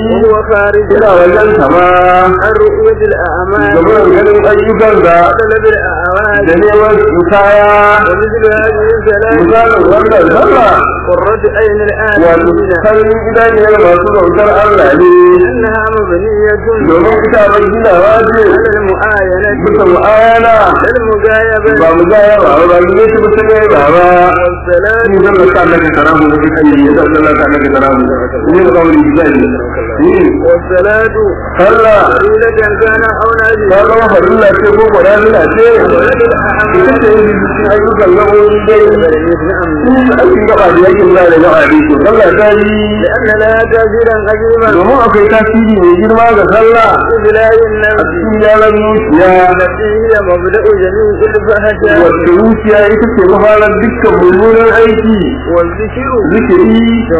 [SPEAKER 2] وهو خارج
[SPEAKER 1] ina wajen sama
[SPEAKER 2] عن رؤية الأعمال
[SPEAKER 1] gaban ganin ayyukan da
[SPEAKER 2] وطلب الأعوال
[SPEAKER 1] da neman musaya
[SPEAKER 2] ومثل هذه الثلاث
[SPEAKER 1] misalin wannan sallah
[SPEAKER 2] قرة عين
[SPEAKER 1] wato
[SPEAKER 2] الآمنين
[SPEAKER 1] kan idaniyar masu bautar Allah ne
[SPEAKER 2] أنها مبنية
[SPEAKER 1] domin ita bai ginawa ce
[SPEAKER 2] على المعاينة
[SPEAKER 1] bisa mu'ayana
[SPEAKER 2] المجايبة
[SPEAKER 1] ba mu gaya ba ba mu ne ta gaya ba ba
[SPEAKER 2] والصلاة
[SPEAKER 1] ni zan ka Allah ka tarahu da kai ne zan Allah ka Allah ka tarahu ni ga wani gidani ni
[SPEAKER 2] والصلاة
[SPEAKER 1] Allah
[SPEAKER 2] فريدة كان أو نازلة
[SPEAKER 1] ta zama farilla ce ko gwadana ce ita ce yin cikin ayyukan gaɓoɓi dai in aikin gaba da yakin za da gaba da ke sallah ta yi
[SPEAKER 2] لأن لها تأثيرا عظيما
[SPEAKER 1] domin akwai tasiri mai girma ga sallah
[SPEAKER 2] في بلاد
[SPEAKER 1] a
[SPEAKER 2] النفس
[SPEAKER 1] cikin yaran zuciya
[SPEAKER 2] التي هي مبدأ جميع الفحشاء
[SPEAKER 1] wacce zuciya ita ce mafarar dukkan mummunan aiki
[SPEAKER 2] والذكر
[SPEAKER 1] zikiri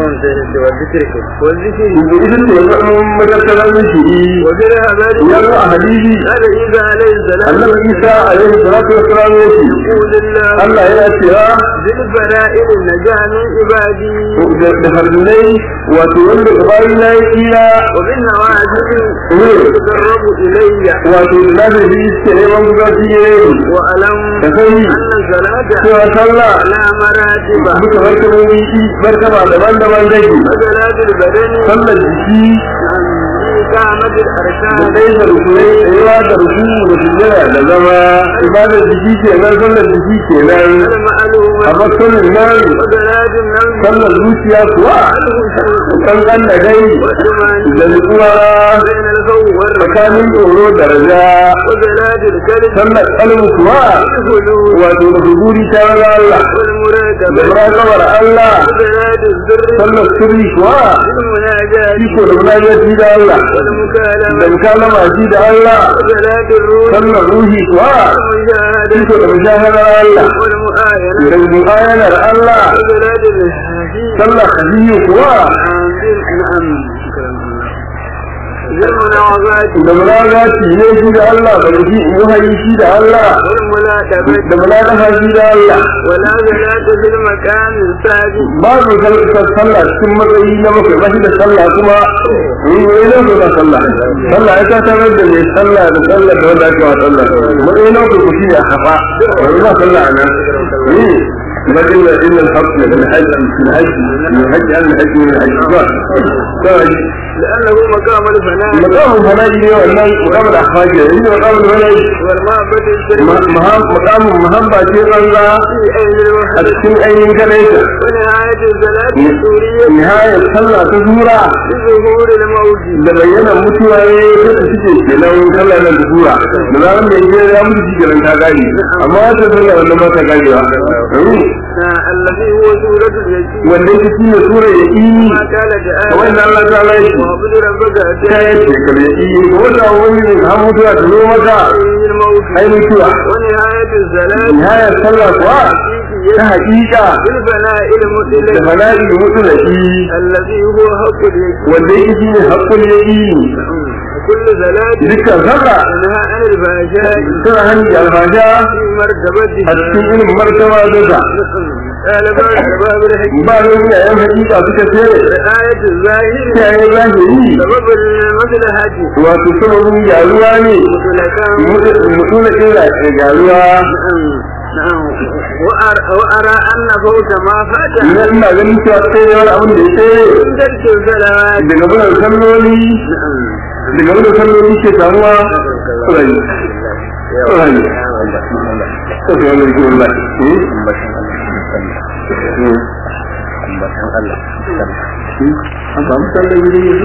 [SPEAKER 2] والذكر والذكر
[SPEAKER 1] ita ce matattalar zikiri
[SPEAKER 2] وجرها ذلك
[SPEAKER 1] yanzu a hadisi
[SPEAKER 2] هذا إذا عليه السلام
[SPEAKER 1] annabi isa alaihi salatu wassalam ya ce
[SPEAKER 2] يقول الله
[SPEAKER 1] Allah yana cewa
[SPEAKER 2] بالفرائض النجاة من عبادي
[SPEAKER 1] da fardunai wato wanda gabayi na ya tsira
[SPEAKER 2] وبالنواجذ
[SPEAKER 1] ne
[SPEAKER 2] تقرب إلي
[SPEAKER 1] wato da na da suke neman gudaji ne
[SPEAKER 2] وألم
[SPEAKER 1] da sani
[SPEAKER 2] أن الصلاة
[SPEAKER 1] cewa sallah
[SPEAKER 2] على مراتب
[SPEAKER 1] duka martabobi martaba daban-daban dake
[SPEAKER 2] وصلاة البدن
[SPEAKER 1] sallar jiki
[SPEAKER 2] إقامة
[SPEAKER 1] da
[SPEAKER 2] الأركان
[SPEAKER 1] dai da rukunai tsayuwa da ruku da sujjada da zama ibadar jiki kenan sallar jiki kenan
[SPEAKER 2] المعلومة
[SPEAKER 1] amma sanin nan
[SPEAKER 2] وصلاة النفس
[SPEAKER 1] sallar zuciya kuwa kankan da gai da nutsuwa
[SPEAKER 2] بين الخوف والرجاء
[SPEAKER 1] tsakanin tsoro da raja
[SPEAKER 2] وصلاة الكلب
[SPEAKER 1] sallar kalmu kuwa
[SPEAKER 2] والخلود
[SPEAKER 1] wato da huduri ta raga Allah da
[SPEAKER 2] والمراقبة
[SPEAKER 1] murakamar Allah
[SPEAKER 2] وصلاة الذر
[SPEAKER 1] sallar sirri kuwa
[SPEAKER 2] والمناجاة
[SPEAKER 1] iko da munajati da Allah da
[SPEAKER 2] والمكالمة
[SPEAKER 1] mukalama shi da Allah
[SPEAKER 2] وصلاة الروح
[SPEAKER 1] sallar ruhi kuwa
[SPEAKER 2] والمشاهدة
[SPEAKER 1] iko da mushahadar Allah
[SPEAKER 2] والمؤاينة
[SPEAKER 1] da mu'ayanar Allah
[SPEAKER 2] وصلاة الحديث
[SPEAKER 1] sallar hadiyu kuwa
[SPEAKER 2] نعم والمناوغات
[SPEAKER 1] da munajati ne shi da Allah da shi muhayi shi da Allah
[SPEAKER 2] والملاقبة
[SPEAKER 1] da mulakafa shi da Allah
[SPEAKER 2] ولا صلاة في المكان الثابت
[SPEAKER 1] babu sallah cikin matsayi na bakwai ba shi da sallah kuma in yi ne ko da sallah sallah ya ta tarar da mai sallah da sallah da wanda ake wa sallah matsayi na bakwai ku shi ya hafa wani ba sallah a nan لكن إن الحق من الحج من الحج من الحج على الحج من الحج
[SPEAKER 2] لأنه مقام الفناء
[SPEAKER 1] مقام الفناء والله مقام الأخراج إن مقام الفناء
[SPEAKER 2] والمعبد الشريف
[SPEAKER 1] مقام محبة شيء الله
[SPEAKER 2] في أين الوحدة
[SPEAKER 1] أتكن أين كليسة
[SPEAKER 2] ونهاية الصلاة السورية
[SPEAKER 1] نهاية صلى تزورا
[SPEAKER 2] بظهور الموت
[SPEAKER 1] da bayyana mutuwa ne sai ta suke kenan sallah nan zuwa da zaran da yake ya mutu kenan ta gani amma ta sallah wannan ba ta gani ba
[SPEAKER 2] الذي هو سورة اليتيم
[SPEAKER 1] wanda yake shine sura yaqini
[SPEAKER 2] ما قال تعالى
[SPEAKER 1] wannan Allah ta Allah yake
[SPEAKER 2] وعبد ربك
[SPEAKER 1] ta yake kare yaqini ko da wani ne har mutuwa ta zo mata
[SPEAKER 2] حتى الموت
[SPEAKER 1] ai mutuwa
[SPEAKER 2] ونهاية الصلاة
[SPEAKER 1] nihayar sallah kuwa ta haƙiƙa
[SPEAKER 2] بالفناء المطلق
[SPEAKER 1] da fana'i mutlaqi
[SPEAKER 2] الذي هو حق اليتيم
[SPEAKER 1] wanda yake shine haqqul yaqini
[SPEAKER 2] كل صلاة
[SPEAKER 1] dukkan sallah
[SPEAKER 2] تنهى عن الفحشاء
[SPEAKER 1] tana hanyar alfasha
[SPEAKER 2] في مرتبتها
[SPEAKER 1] a cikin irin martaba da ta
[SPEAKER 2] قال بعض أرباب الحكمة
[SPEAKER 1] ba ne ya yan hakika suka ce
[SPEAKER 2] رعاية الظاهر
[SPEAKER 1] ta yi zahiri
[SPEAKER 2] سبب المصلحة
[SPEAKER 1] wato sababin gyaruwa ne
[SPEAKER 2] مطلقا
[SPEAKER 1] mutum ina gyaruwa
[SPEAKER 2] نعم وأرى, وأرى أن فوت ما فات
[SPEAKER 1] ina ina ganin cewa tsayewar abin da ya tsaye
[SPEAKER 2] من تلك الصلوات
[SPEAKER 1] daga bulan salloli daga bulan salloli ke samuwa tsoron tsoron tsoron wani rikin Allah an samu sallar gidi ne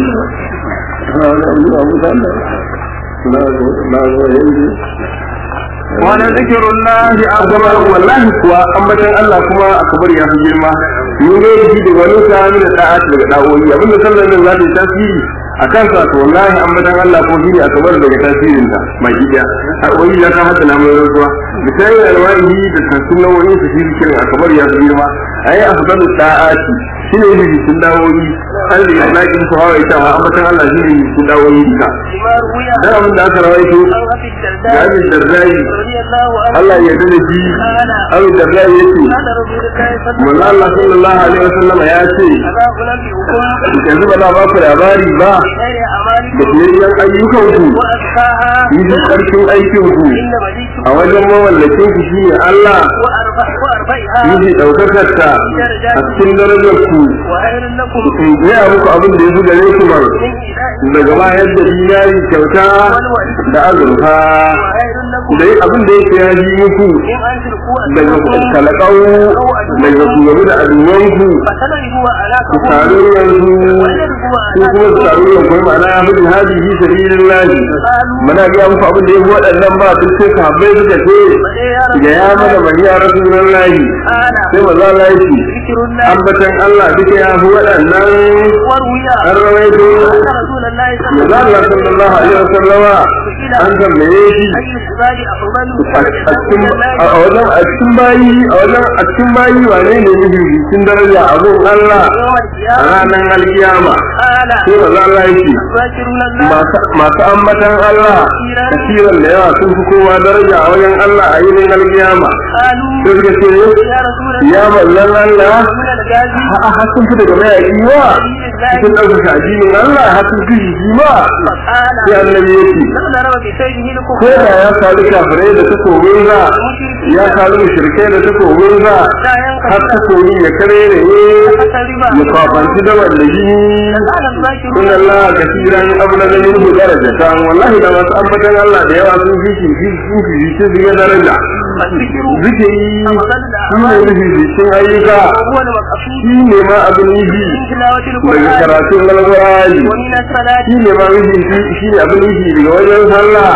[SPEAKER 1] na zo yanzu
[SPEAKER 2] ولذكر الله
[SPEAKER 1] أكبر والله كوا أمبتن الله كما أكبر يا girma mun ga yi da wani sami da ta'at daga dawoyi abinda sallar nan za ta yi tasiri a kansa to wallahi ambatan Allah ko shine akbar daga tasirin ta mai gida har wani ya ka hada namun ruwa da sai alwahi da tasunan wani su shi kiran akbar ya girma ai afdalu ta'ati shine yi sun dawoyi har da lakin ko hawa ita ambatan Allah shine sun dawoyi duka dan abin da aka rawaito da abin da zai Allah ya dade shi abin da zai yace manzo Allah sallallahu sallallahu alaihi wasallam ya ce yanzu ba za ba ku labari ba da biyayyen ayyukan ku yi karfin aikin ku a wajen mawallakin ku shi ne Allah yi daukakar ta a cikin darajar ku ku yi a muku abin da ya fi gare ku man daga bayar da dinari kyauta da azurfa da yi abin da yake ya ji muku daga talakau daga shugabu da aduwanku ku taru yanzu su kuma su taru yanzu kuma ma'ana ya fi jihadi fi sabilin lahi mana biya muku abin da ya fi waɗannan ba duk sai ka habbai suka ce da ya mana bani ya rasu nan lahi sai maza lahi ambatan Allah duka ya fi waɗannan an rawaito maza Allah sallallahu alaihi wasallama an tambaye shi a wajen a cikin bayi a wajen a cikin bayi wane ne yake cikin daraja a gun Allah a ranar alkiyama sai maza Allah yake masu ambatan Allah kasiran da yawa sun fi kowa daraja a wajen Allah a yinin alkiyama sai suka ce ya mallan Allah a hasun fi daga mayaƙi wa cikin ɗaukaka addinin Allah hasun fi shi ma sai annabi yake ko da ya sadu kafirai da takobin za ya sadu mushrikai da takobin za har takobin ya kare ne ya kwafanci da wallahi kun Allah kasiran abuna da yin daraja wallahi da masu ambatan Allah da yawa sun fi shi sun fi shi su ga daraja zikiri shi ne nufi cikin ayyuka shi ne ma abin nufi daga karatun alƙur'ani shi ne ma nufi shi ne abin nufi daga wajen sallah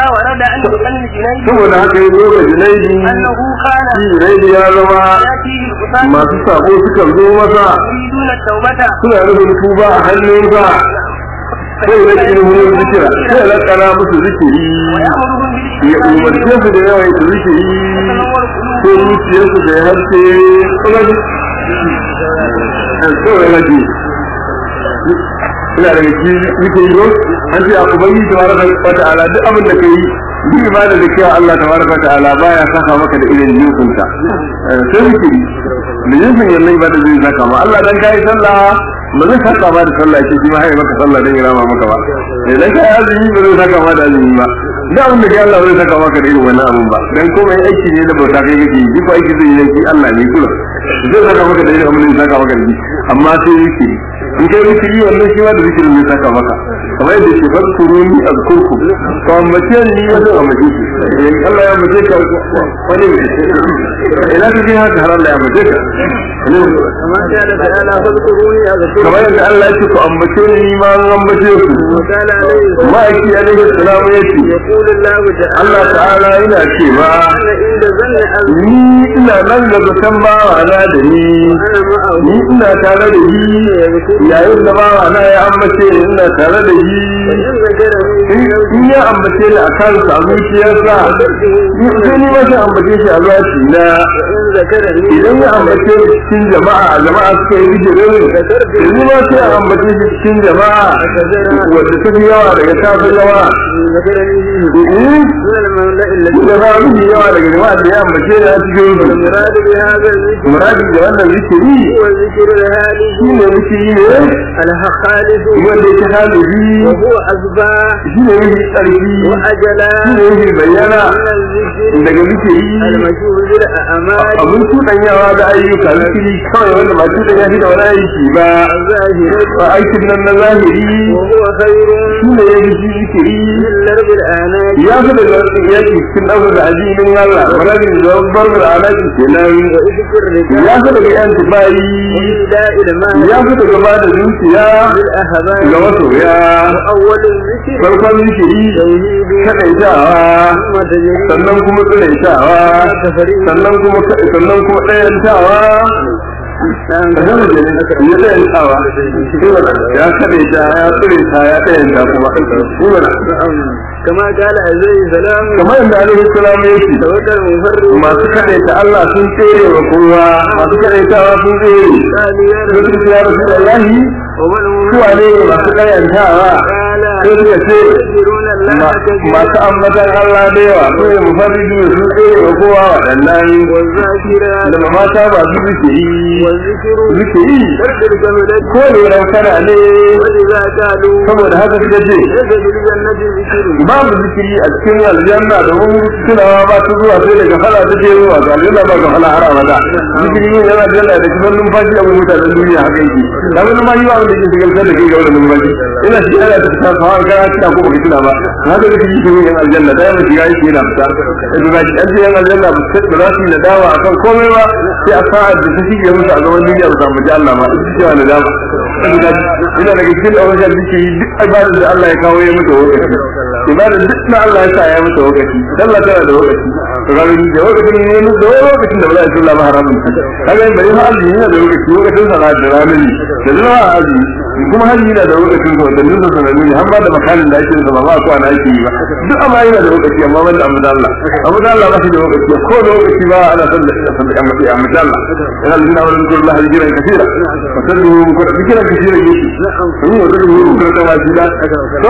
[SPEAKER 1] saboda haka yi zo ga junaidi shi junaidi ya zama masu sabo suka zo masa suna nufin tuba a hannunsa sai da ke wurin zikira sai da kana musu zikiri ya umarce su da yawa ya zikiri sai zuciyarsu da ya haske tsoron rage ina daga ci zikiri yau an ce a kubangi ta wara wata ala duk abin da ka yi duk ibada da kewa Allah ta wara wata ala baya saka maka da irin jinsunta sai zikiri da jinsun yanzu ibada zai saka ma Allah dan ka yi sallah ba zai saka ma da sallah ke shi ma hai maka sallah dan rama maka ba idan kai azumi ba zai saka ma da azumi ba da abin da kai Allah zai saka maka da irin wannan abun ba dan komai aiki ne da bauta kai kake yi ko aiki zai yi shi Allah ne kula zai saka maka da irin abin da zai saka maka da shi amma sai yake in kai zikiri wannan shi ma da zikirin zai saka maka kamar yadda ke fadkuruni azkurku to ambace ni wajen ambace shi Allah ya ambace ka wani ina kake haka har Allah ya ambace ka kamar yadda ta'ala fadkuruni azkurku kamar yadda Allah ya ce ku ambace ni ma an ambace ku ma yake alaihi salam yace Allah ta'ala yana cewa ni ina nan da zaton bawa na da ni ni ina tare da shi yayin da bawa na ya ambace ni ina tare da shi in ya ambace ni a kansa a zuciyarsa sai ni ma sai ambace shi a zuci na idan ya ambace ni cikin jama'a jama'a suka yi bijirin ni ma sai a ambace shi cikin jama'a wadda ta fi yawa daga ta fi yawa da ba fi yawa daga jama'a da ya ambace ni a cikin su muradi da wannan zikiri shi ne zikiri ne wanda ya halibi
[SPEAKER 2] azba
[SPEAKER 1] shi ne yake tsarki
[SPEAKER 2] wa'ajala
[SPEAKER 1] shi ne yake bayyana daga zikiri abin tuɗanyawa da ayyuka zikiri kawai wanda ba tuɗanya shi da wani aiki ba ba aikin nan na zahiri shi ne yake shi zikiri ya fi daga yaki cikin ɗaukar da ajiyinin Allah marabin da bar da alaƙi kenan ya fi daga yan tubayi ya fi daga ba da zuciya ga masoya farkon zikiri kaɗaitawa sannan kuma tsiraitawa sannan kuma sannan kuma ɗayantawa sannan da ya ɗayantawa ya kaɗaita ya tsiraita ya ɗayanta kuma
[SPEAKER 2] كما قال عليه السلام
[SPEAKER 1] كما ان عليه السلام يجي
[SPEAKER 2] توكل مفرد
[SPEAKER 1] masu kadaita Allah sun tsere wa kowa masu kadaitawa sun tsere sun ya Rasulullahi su ne masu kayantawa sai suka ce masu ambatan Allah da yawa su ne mufarridu sun tsere wa kowa waɗannan da mamata ba su zuke yi zuke yi ko ne raukana ne saboda haka suka ce babu zikiri a cikin aljanna domin tunawa ba su zuwa sai daga fara ta je zuwa ga aljanna ba ga fara har abada zikiri ne yana aljanna da kuma numfashi a mutanen duniya haka yake da wani ma yiwa wanda yake shigar da kai ga wannan numfashi ina shi ana ta fita kawai kana tuna ko baka tuna ba haka yake cikin yin aljanna da yawa shiga yake yana fita da ba shi an ce yan aljanna ba su da su da dawa akan komai ba sai a sa'a da ta shige musu a gaban duniya ba samu ji Allah ba su cewa da dama ina daga cikin awajen zikiri duk ibadar da Allah ya kawo ya mutu lokaci ibadar duk na Allah ya sa ya mutu lokaci Allah tana da lokaci to ga ni da lokacin ne ne da lokacin da Allah ya tsalla ba haramun kaga in bari hali ne da lokaci lokacin salat da rani da zuwa haji kuma haji yana da lokacin ko da nuna sanani ne har ma da makalin da yake da ba ko ana yake ba duk amma yana da lokaci amma wanda amma da Allah amma da Allah ba shi da lokaci ko lokaci ba ana son da san da amma da Allah yana da wannan Allah hijira kathira fasallu ko hijira kathira yake na'am ko da mu ko da wajida to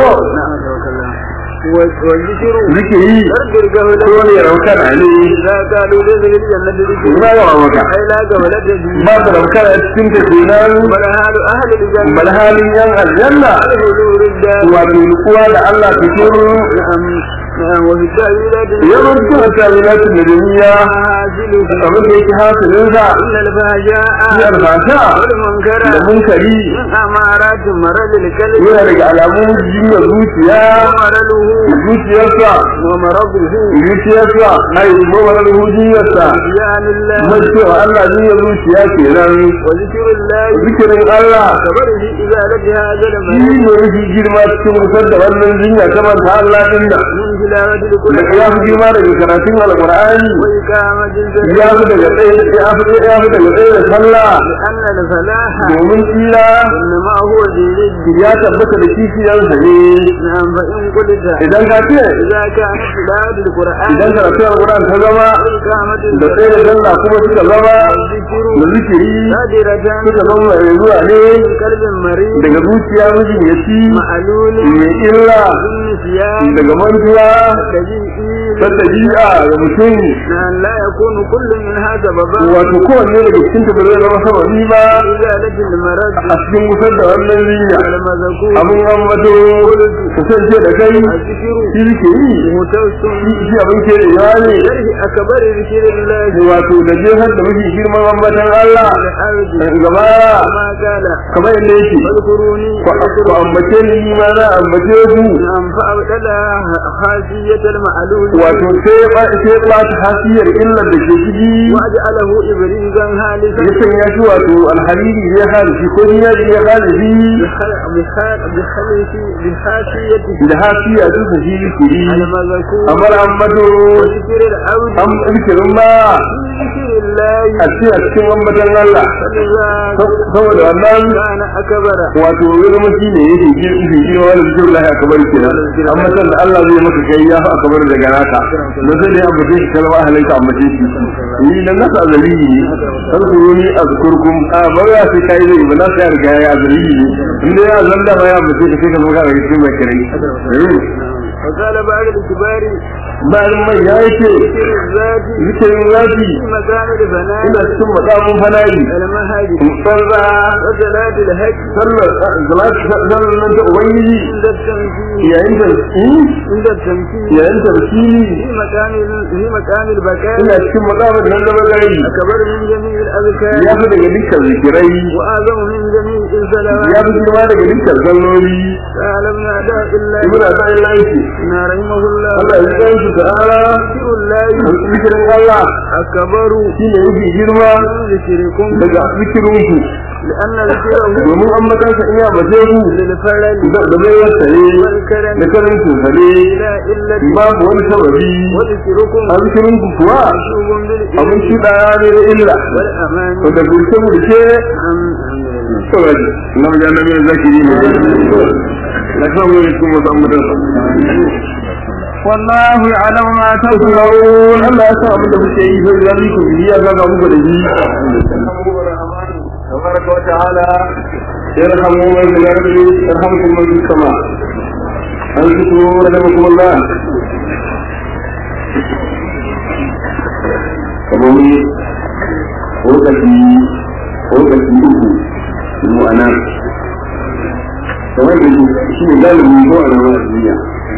[SPEAKER 2] والذكر
[SPEAKER 1] ذكري كون يروكان عليه
[SPEAKER 2] لا قالوا لذل الجنة ذكر
[SPEAKER 1] ما يروك
[SPEAKER 2] أي لا قولت
[SPEAKER 1] ما تروكان أتسنت فينان
[SPEAKER 2] بل حال أهل الجنة
[SPEAKER 1] بل حال ين الجنة
[SPEAKER 2] الحضور الدار
[SPEAKER 1] وفي القوى لألا تكون
[SPEAKER 2] وفي التأويلات
[SPEAKER 1] يرد التأويلات النجمية فمن يكي حاصل إذا
[SPEAKER 2] إن الفهجاء
[SPEAKER 1] هي الفاشاء
[SPEAKER 2] والمنكر
[SPEAKER 1] المنكري
[SPEAKER 2] من أمارات مرض الكلب
[SPEAKER 1] يرد على موجي الزوتيا
[SPEAKER 2] ومرضه
[SPEAKER 1] zuciyarsa
[SPEAKER 2] wa marabuhu
[SPEAKER 1] zuciyarsa ai mu wannan zuciyarsa
[SPEAKER 2] ya lillah
[SPEAKER 1] mai cewa Allah ne ya zuciya kenan
[SPEAKER 2] wa zikrullah
[SPEAKER 1] zikirin Allah
[SPEAKER 2] kabar shi idza ladiha ajal
[SPEAKER 1] shi ne yake girma cikin musar da wannan jinya ta manta Allah din da
[SPEAKER 2] min tilawati kulli
[SPEAKER 1] da ya fi girma daga karatun alqur'ani
[SPEAKER 2] wa ikamatin
[SPEAKER 1] ya fi daga tsaye ya fi ya fi daga tsaye da sallah
[SPEAKER 2] anna al-falaha
[SPEAKER 1] domin tsira
[SPEAKER 2] inma huwa dinid
[SPEAKER 1] ya tabbata da kishiyarsa ne
[SPEAKER 2] na'am fa in qulta
[SPEAKER 1] idan ka ce
[SPEAKER 2] idza kana tilawati al-qur'an
[SPEAKER 1] idan karatun alqur'ani ta zama
[SPEAKER 2] ikamatin
[SPEAKER 1] da tsaye da sallah kuma suka zama
[SPEAKER 2] zikru
[SPEAKER 1] da zikiri
[SPEAKER 2] sadiratan
[SPEAKER 1] suka zama mai zuwa ne
[SPEAKER 2] kalbin marid
[SPEAKER 1] daga zuciya mijin ya ci
[SPEAKER 2] ma'lulin
[SPEAKER 1] mai illa
[SPEAKER 2] nisyan
[SPEAKER 1] daga mantuwa
[SPEAKER 2] tabi'i
[SPEAKER 1] ta tabi'a ga mutum
[SPEAKER 2] أن لا يكون كل منها سببا
[SPEAKER 1] wato kowanne daga cikin ta bai zama sababi ba
[SPEAKER 2] إزالة المرض
[SPEAKER 1] a cikin musar da wannan jinya
[SPEAKER 2] المذكور
[SPEAKER 1] abin ambato kasance da kai
[SPEAKER 2] الذكر
[SPEAKER 1] shi ke yi
[SPEAKER 2] متوسط
[SPEAKER 1] shi abin ke da yawa ne
[SPEAKER 2] شرح أكبر ذكر الله
[SPEAKER 1] wato da jefar da mafi girman ambatan Allah
[SPEAKER 2] الأرض
[SPEAKER 1] gaba
[SPEAKER 2] كما قال
[SPEAKER 1] kamar yadda yake
[SPEAKER 2] فاذكروني
[SPEAKER 1] ku ambace ni ni ma na ambace ku
[SPEAKER 2] نعم فأبدلها خاصية المعلول
[SPEAKER 1] wato sai ba sai ba ta hasiyar illar da ke ciki
[SPEAKER 2] وأجعله إبريزا هالسا
[SPEAKER 1] ya sanya shi wato alhariri ne halishi ko ni ya ya halishi
[SPEAKER 2] بخاصيته
[SPEAKER 1] da hasiya duk da shi kiri
[SPEAKER 2] المذكور
[SPEAKER 1] amar ambato
[SPEAKER 2] وذكر الأرض
[SPEAKER 1] am zikirin ma
[SPEAKER 2] ذكر الله
[SPEAKER 1] a cikin a cikin ambatan Allah
[SPEAKER 2] فلذا
[SPEAKER 1] saboda wannan
[SPEAKER 2] كان أكبر
[SPEAKER 1] wato ya zama shi ne yake ji shi ji wani zikirin Allah akabar kenan ambatan da Allah zai maka kai ya fa akabar daga naka na sai dai ambace shi kalma halalta ambace shi ni nan nasa azali ne sarkuruni azkurkum a ba ya sai kai zai ba na sai riga ya azali ne inda ya zanda ba ya ambace ka sai ka zo ga cikin mai kirai
[SPEAKER 2] وقال بعد الكبار
[SPEAKER 1] bayan mai ya yake
[SPEAKER 2] ذكر الذات
[SPEAKER 1] zikirin zafi
[SPEAKER 2] في مكان الفناء
[SPEAKER 1] ina cikin makamun fanayi
[SPEAKER 2] المهاج
[SPEAKER 1] sarra
[SPEAKER 2] وصلاة الهج
[SPEAKER 1] sallar zalati sallar nan ta ubangiji
[SPEAKER 2] عند التمكين
[SPEAKER 1] yayin da
[SPEAKER 2] عند التمكين
[SPEAKER 1] yayin tafsiri
[SPEAKER 2] في مكان في مكان البكاء
[SPEAKER 1] ina cikin makamun nan da magari
[SPEAKER 2] أكبر من جميع الأذكار
[SPEAKER 1] ya fi daga dukkan zikirai
[SPEAKER 2] وأعظم من جميع الصلوات
[SPEAKER 1] ya fi girma daga dukkan salloli
[SPEAKER 2] قال ابن أداء الله
[SPEAKER 1] ibn Sa'id laifi
[SPEAKER 2] إن رحمه الله
[SPEAKER 1] Allah ya kai su ta'ala
[SPEAKER 2] ذكر الله
[SPEAKER 1] zikirin Allah
[SPEAKER 2] أكبر
[SPEAKER 1] shine yake girma
[SPEAKER 2] من ذكركم
[SPEAKER 1] daga zikirinku
[SPEAKER 2] لأن ذكره
[SPEAKER 1] domin an makansa iya baje ku
[SPEAKER 2] للفرد
[SPEAKER 1] da da bai wasare
[SPEAKER 2] والكرم
[SPEAKER 1] da karancin sare
[SPEAKER 2] لا إلا
[SPEAKER 1] babu wani sababi
[SPEAKER 2] وذكركم
[SPEAKER 1] a zikirinku kuwa
[SPEAKER 2] مشوب بالإذن
[SPEAKER 1] abin shi daya ne da illa
[SPEAKER 2] والأمان
[SPEAKER 1] to da gurke gurke sauraji na majalami zakiri ne na kawo ne cikin wasu ambatan
[SPEAKER 2] والله يعلم ما
[SPEAKER 1] تصنعون الله يسمع من ده شيء في ذلك هي هذا أبو بدي تبارك وتعالى يرحموا من في الأرض يرحمكم من في السماء أنصتوا رحمكم الله كموني وقتي وقتي إنه أنا كمان شيء قال من هو أنا ما أدري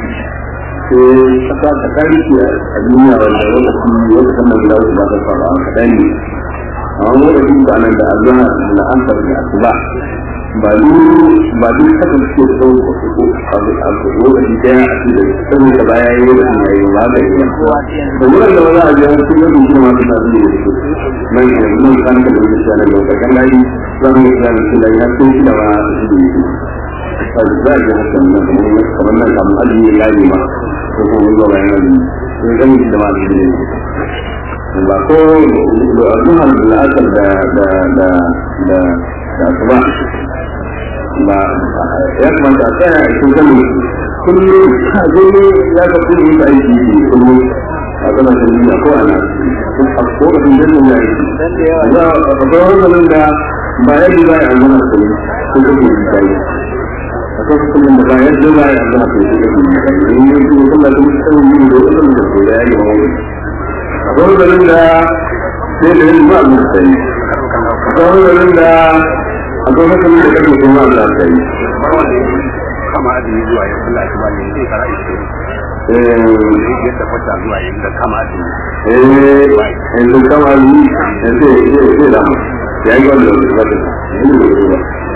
[SPEAKER 1] kasa tsakani ke a duniya wanda lokaci wata sannan da wasu ba ta faru a kaɗan ne amma lokaci ba nan da azana da ansar da asuba ba duk ba duk haka suke sau a lokaci ɗaya a cikin sanin da baya yi lokacin ya yi ba ga yi da wurin da wani abu ya sun yi sun kuma masu nasu ne da su nan ke nan kan ka da wani shanar da wata kan layi zan yi shanar da ya sun shi da ma su da yi za a ji hakan nan kamar nan kamar ajiye layi ma ko kuma zuwa bayan nan sai gani da ma su ne ba ko da azuhar da asar da da da da da asuba ba ya kamata a tsaya a cikin gani kullum a zai ya ka kuma yi aiki kullum a zama da duniya ko ana a kowace jirgin ya yi za a kawar zanen da ba yadda za a yi azana su ko kake yi kai a kawai kullum da ba yadda za a yi azana su ko kake yi kai ne ne kuma kuma da mutum yi da wasu da su ya yi wani a kawai zanen da sai da yin ba a mutu sai a kawai zanen da a kawai zanen da kake kuma a za ta yi
[SPEAKER 3] kama azumi zuwa yau Allah ya bani zai fara ishe eh yadda kwata zuwa yau da kama azumi
[SPEAKER 1] eh yanzu kama azumi yanzu sai sai da ya yi wannan da zaka yi ne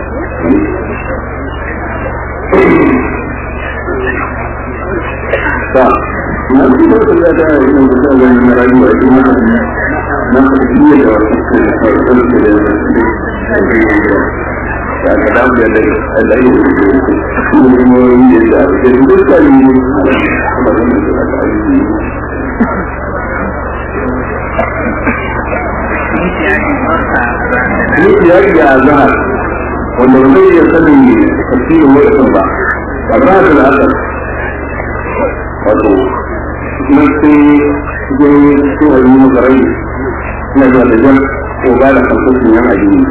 [SPEAKER 1] ta na ji da da da yin da da na rayuwa da na na da da ya ga da da da yi kuma yi da da duka yi ni ya ga azhar wanda bai ya sani tafsirin wannan ba azhar da asar wato mun sai gani su a yi masarai na da da jan ko ba da kansu yan addini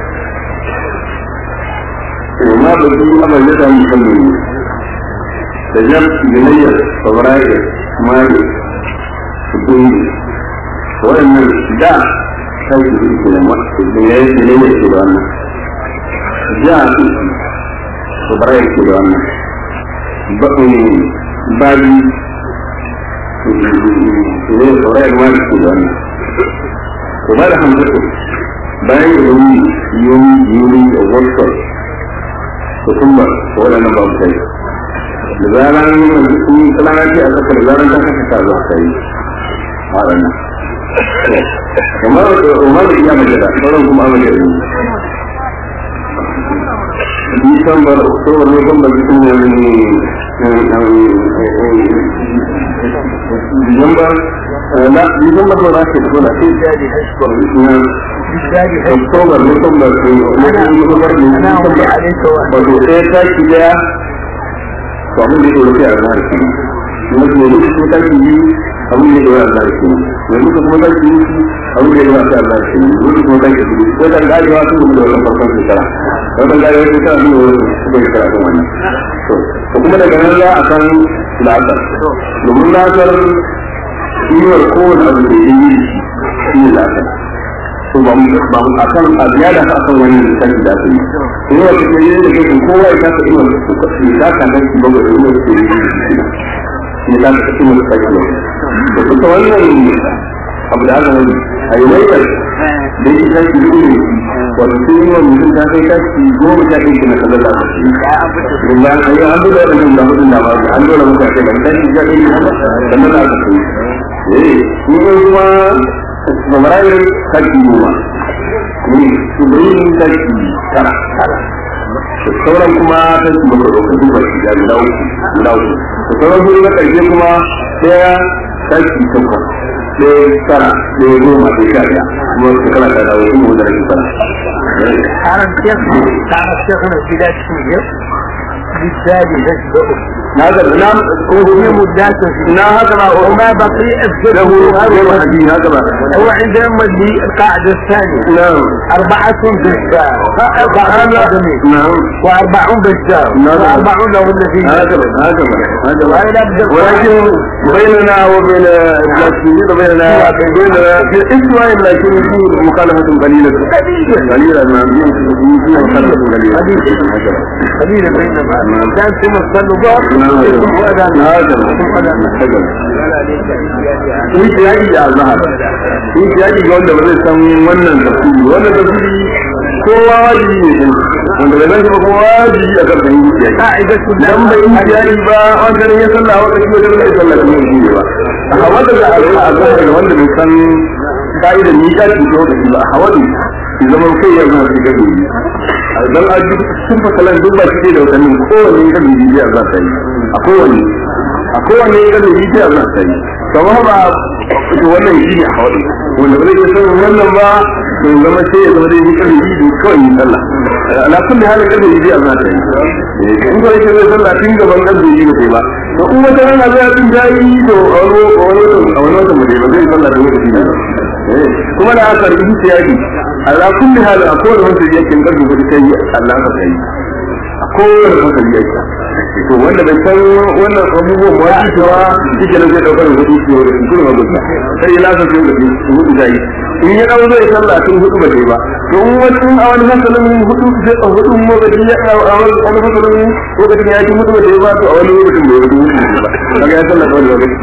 [SPEAKER 1] وما بدي أبا يدعى المسلمين تجاب جنية صبرائي مالي الدنيا وإن جاء شيء في الكلمة الدنيا جنية كبرانا جاء صبرائي كبرانا بقي بالي جنية صبرائي مالي كبرانا وبعد حمدته باين يومي يومي يومي وغفر ثم ولا نبغى شيء لذا من كل كلام شيء أذكر لذا أنت كتاب شيء هذا وما وما الأيام كذا ترى أمر كذا ديسمبر أكتوبر نوفمبر ديسمبر ديسمبر لا ديسمبر ولا شيء ولا شيء جادي أشهر أكتوبر نوفمبر نوفمبر أنا أقول عليك وأقول كذا وأقول لك ولا شيء أنا أعرف نقول لك كذا كذي أقول لك ولا أعرف نقول لك كذا كذي أقول لك ولا أعرف نقول لك كذا كذي وده قال لي وأقول لك ولا أعرف كذا وده قال لي كذا أقول لك كذا كذا وكما لقينا لا أكن لا أكن لمن لا أكن يوركون أبدي لا أكن ba mu akan aziyada ka akan wani sai da su ne wata ke yin da ke kowa ya ka yi wani kuɗi da ka ga shi ba da wani ke yi ne da ka ci mun sai ne to kuma wannan abu da aka yi ai wai da yake da shi ne wato sai ne mun ta kai ta ci goma ta kai na kaza da shi illa ai an da wannan da mun da ba an dole mu ka kai da shi ga kai da nan da ka yi eh kuma Memarahi kaki rumah, ini sebelum kaki cara cara. Seorang kuma saya berdoa kedua dari laut laut. Seorang juga kerja kuma saya kaki semua. Saya cara saya rumah saya ya. Semua sekolah saya laut itu dari sana. Sekarang siapa? Sekarang siapa nak tidak sih? Bisa jadi sebab هذا الإمام
[SPEAKER 2] وهي مدته
[SPEAKER 1] نا هكذا
[SPEAKER 2] وما بقي
[SPEAKER 1] له غير حديث هكذا
[SPEAKER 2] هو عندما دي القاعدة الثانية
[SPEAKER 1] نعم
[SPEAKER 2] أربعة بالشهر أربعون أدمي
[SPEAKER 1] نعم
[SPEAKER 2] وأربعون بالشهر
[SPEAKER 1] نعم.
[SPEAKER 2] وأربعون له الذي
[SPEAKER 1] هكذا هكذا هكذا
[SPEAKER 2] وإلى أبدأ
[SPEAKER 1] ولكن بيننا وبين المسلمين بيننا بيننا في الإسلام لكن يكون مخالفة قليلة قليلة ما في مخالفة قليلة
[SPEAKER 2] قليلا بينما كان ثم صلوا بعض
[SPEAKER 1] هذا هذا في سياقي يا زهر في سياقي wanda ba zai san wannan tafsiri wannan tafsiri kowa wajibi ne wanda bai san ba kowa wajibi a kan yin siyaki dan bai yi siyaki ba wanda ne ya sallah wanda shi da bai sallah ne shi ba a hawada da azhar wanda bai san ka'idar miƙati ko da ba a hawada shi zaman kai ya zama shi gado dan a duk sun fa kalan duk ba shi da wannan kowanne ya gado ya za ta yi a kowanne a kowanne ya gado ya za ta yi kamar ba wannan shi ne a hawada wanda bai san wannan ba to zama sai ya zama dai ni kan yi kawai yi sallah ala kulli hal kan yi ji azza ta yi in ko yake sallah tun gaban kan yi ne ba to in wata rana za ta yi to a wani a wani wata mutum ba zai sallah da wata ne kuma da aka yi siyaki ala kulli hal a kowane wanda yake kan gudu sai Allah ka sai a kowane wanda yake to wanda bai san wannan abubuwan ba shi cewa shike ne zai daukar hudu shi ne kuma ba sai ya lasa sai hudu zai in ya dawo zai sallah tun hudu ba dai ba to in wani a wani masalin hudu sai a hudu mu ga ya dawo a wani wani masalin lokacin ya ji hudu ba dai ba to a wani lokacin bai hudu ba kaga ya sallah kawai lokaci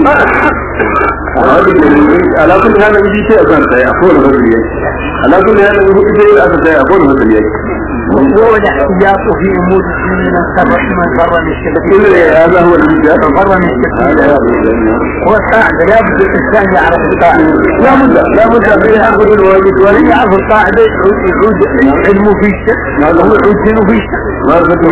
[SPEAKER 1] a wani ne ala kulli halin bi sai a san sai a kowane lokaci yake ala kulli halin hudu sai aka sai a kowane lokaci yake
[SPEAKER 2] وهو الاحتياط في امور من السبب من بر
[SPEAKER 1] كل هذا هو الاحتياط
[SPEAKER 2] بر من هو القاعده لا بد الانسان يعرف القاعده
[SPEAKER 1] لا بد لا بد ان ياخذ الواجب
[SPEAKER 2] ولن يعرف القاعده يعود علمه في الشك هو يعود في الشك
[SPEAKER 1] معرفته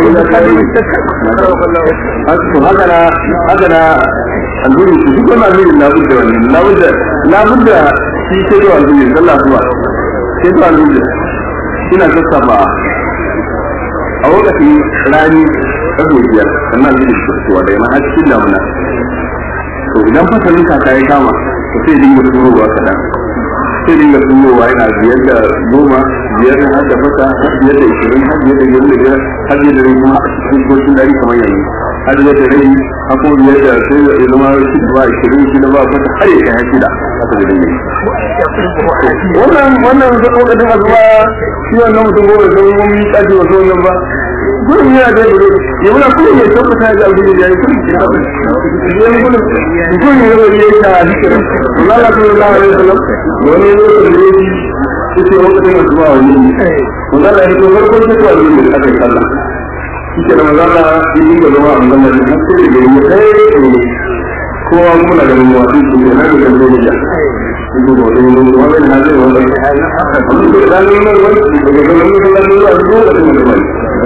[SPEAKER 1] هكذا هكذا نقول شو ما نقول لا بد لا بد لا بد في شيء نقول الله سبحانه شيء نقول ina sassafa a lokacin rani ɗago biyar sannan zai da kuwa da yana har cikin damuna to idan fasalin kaka ya kama to sai dinga turowa kaɗan sai dinga turowa yana biyar da goma biyar da har da fasa har biyar da ishirin har biyar da biyar da biyar har biyar da rai kuma a cikin goshin dari kamar yanzu har biyar da rai har kuma biyar da sai ya zama shida ba ishirin shida ba fasa har ya kai har shida haka da dinga wannan wannan lokacin azuba shi wannan mutum gobe sai mun yi kaji wato wannan ba gurin ya da gurin ya muna gurin ya tabbata da abin da yayi gurin ya tabbata gurin gurin ya da yayi ta hikira Allah sallallahu alaihi wasallam wani ne da yayi shi lokacin azuba wani wannan da yake farko sai to abin da aka kalla shi da manzala yi ga zama an gama da hakuri da yayi kai kowa kuma da mu wani shi ne na da duniya itu boleh menggunakan hasil orang itu dan ini bagaimana kita buat itu teman-teman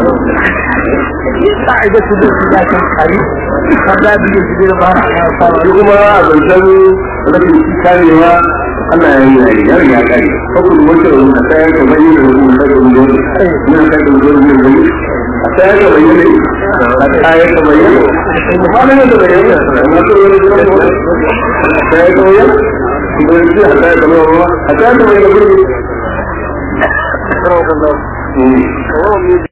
[SPEAKER 2] قاعدة الدنيا كالحديث فلا بيجي البحر
[SPEAKER 1] cuma bersama lagi kalinya Allah yang ini yang yang kali aku macam saya kembali dengan saya kembali dengan saya kembali dengan saya kembali saya kembali mana yang kembali saya kembali itu ada kalau ada yang kembali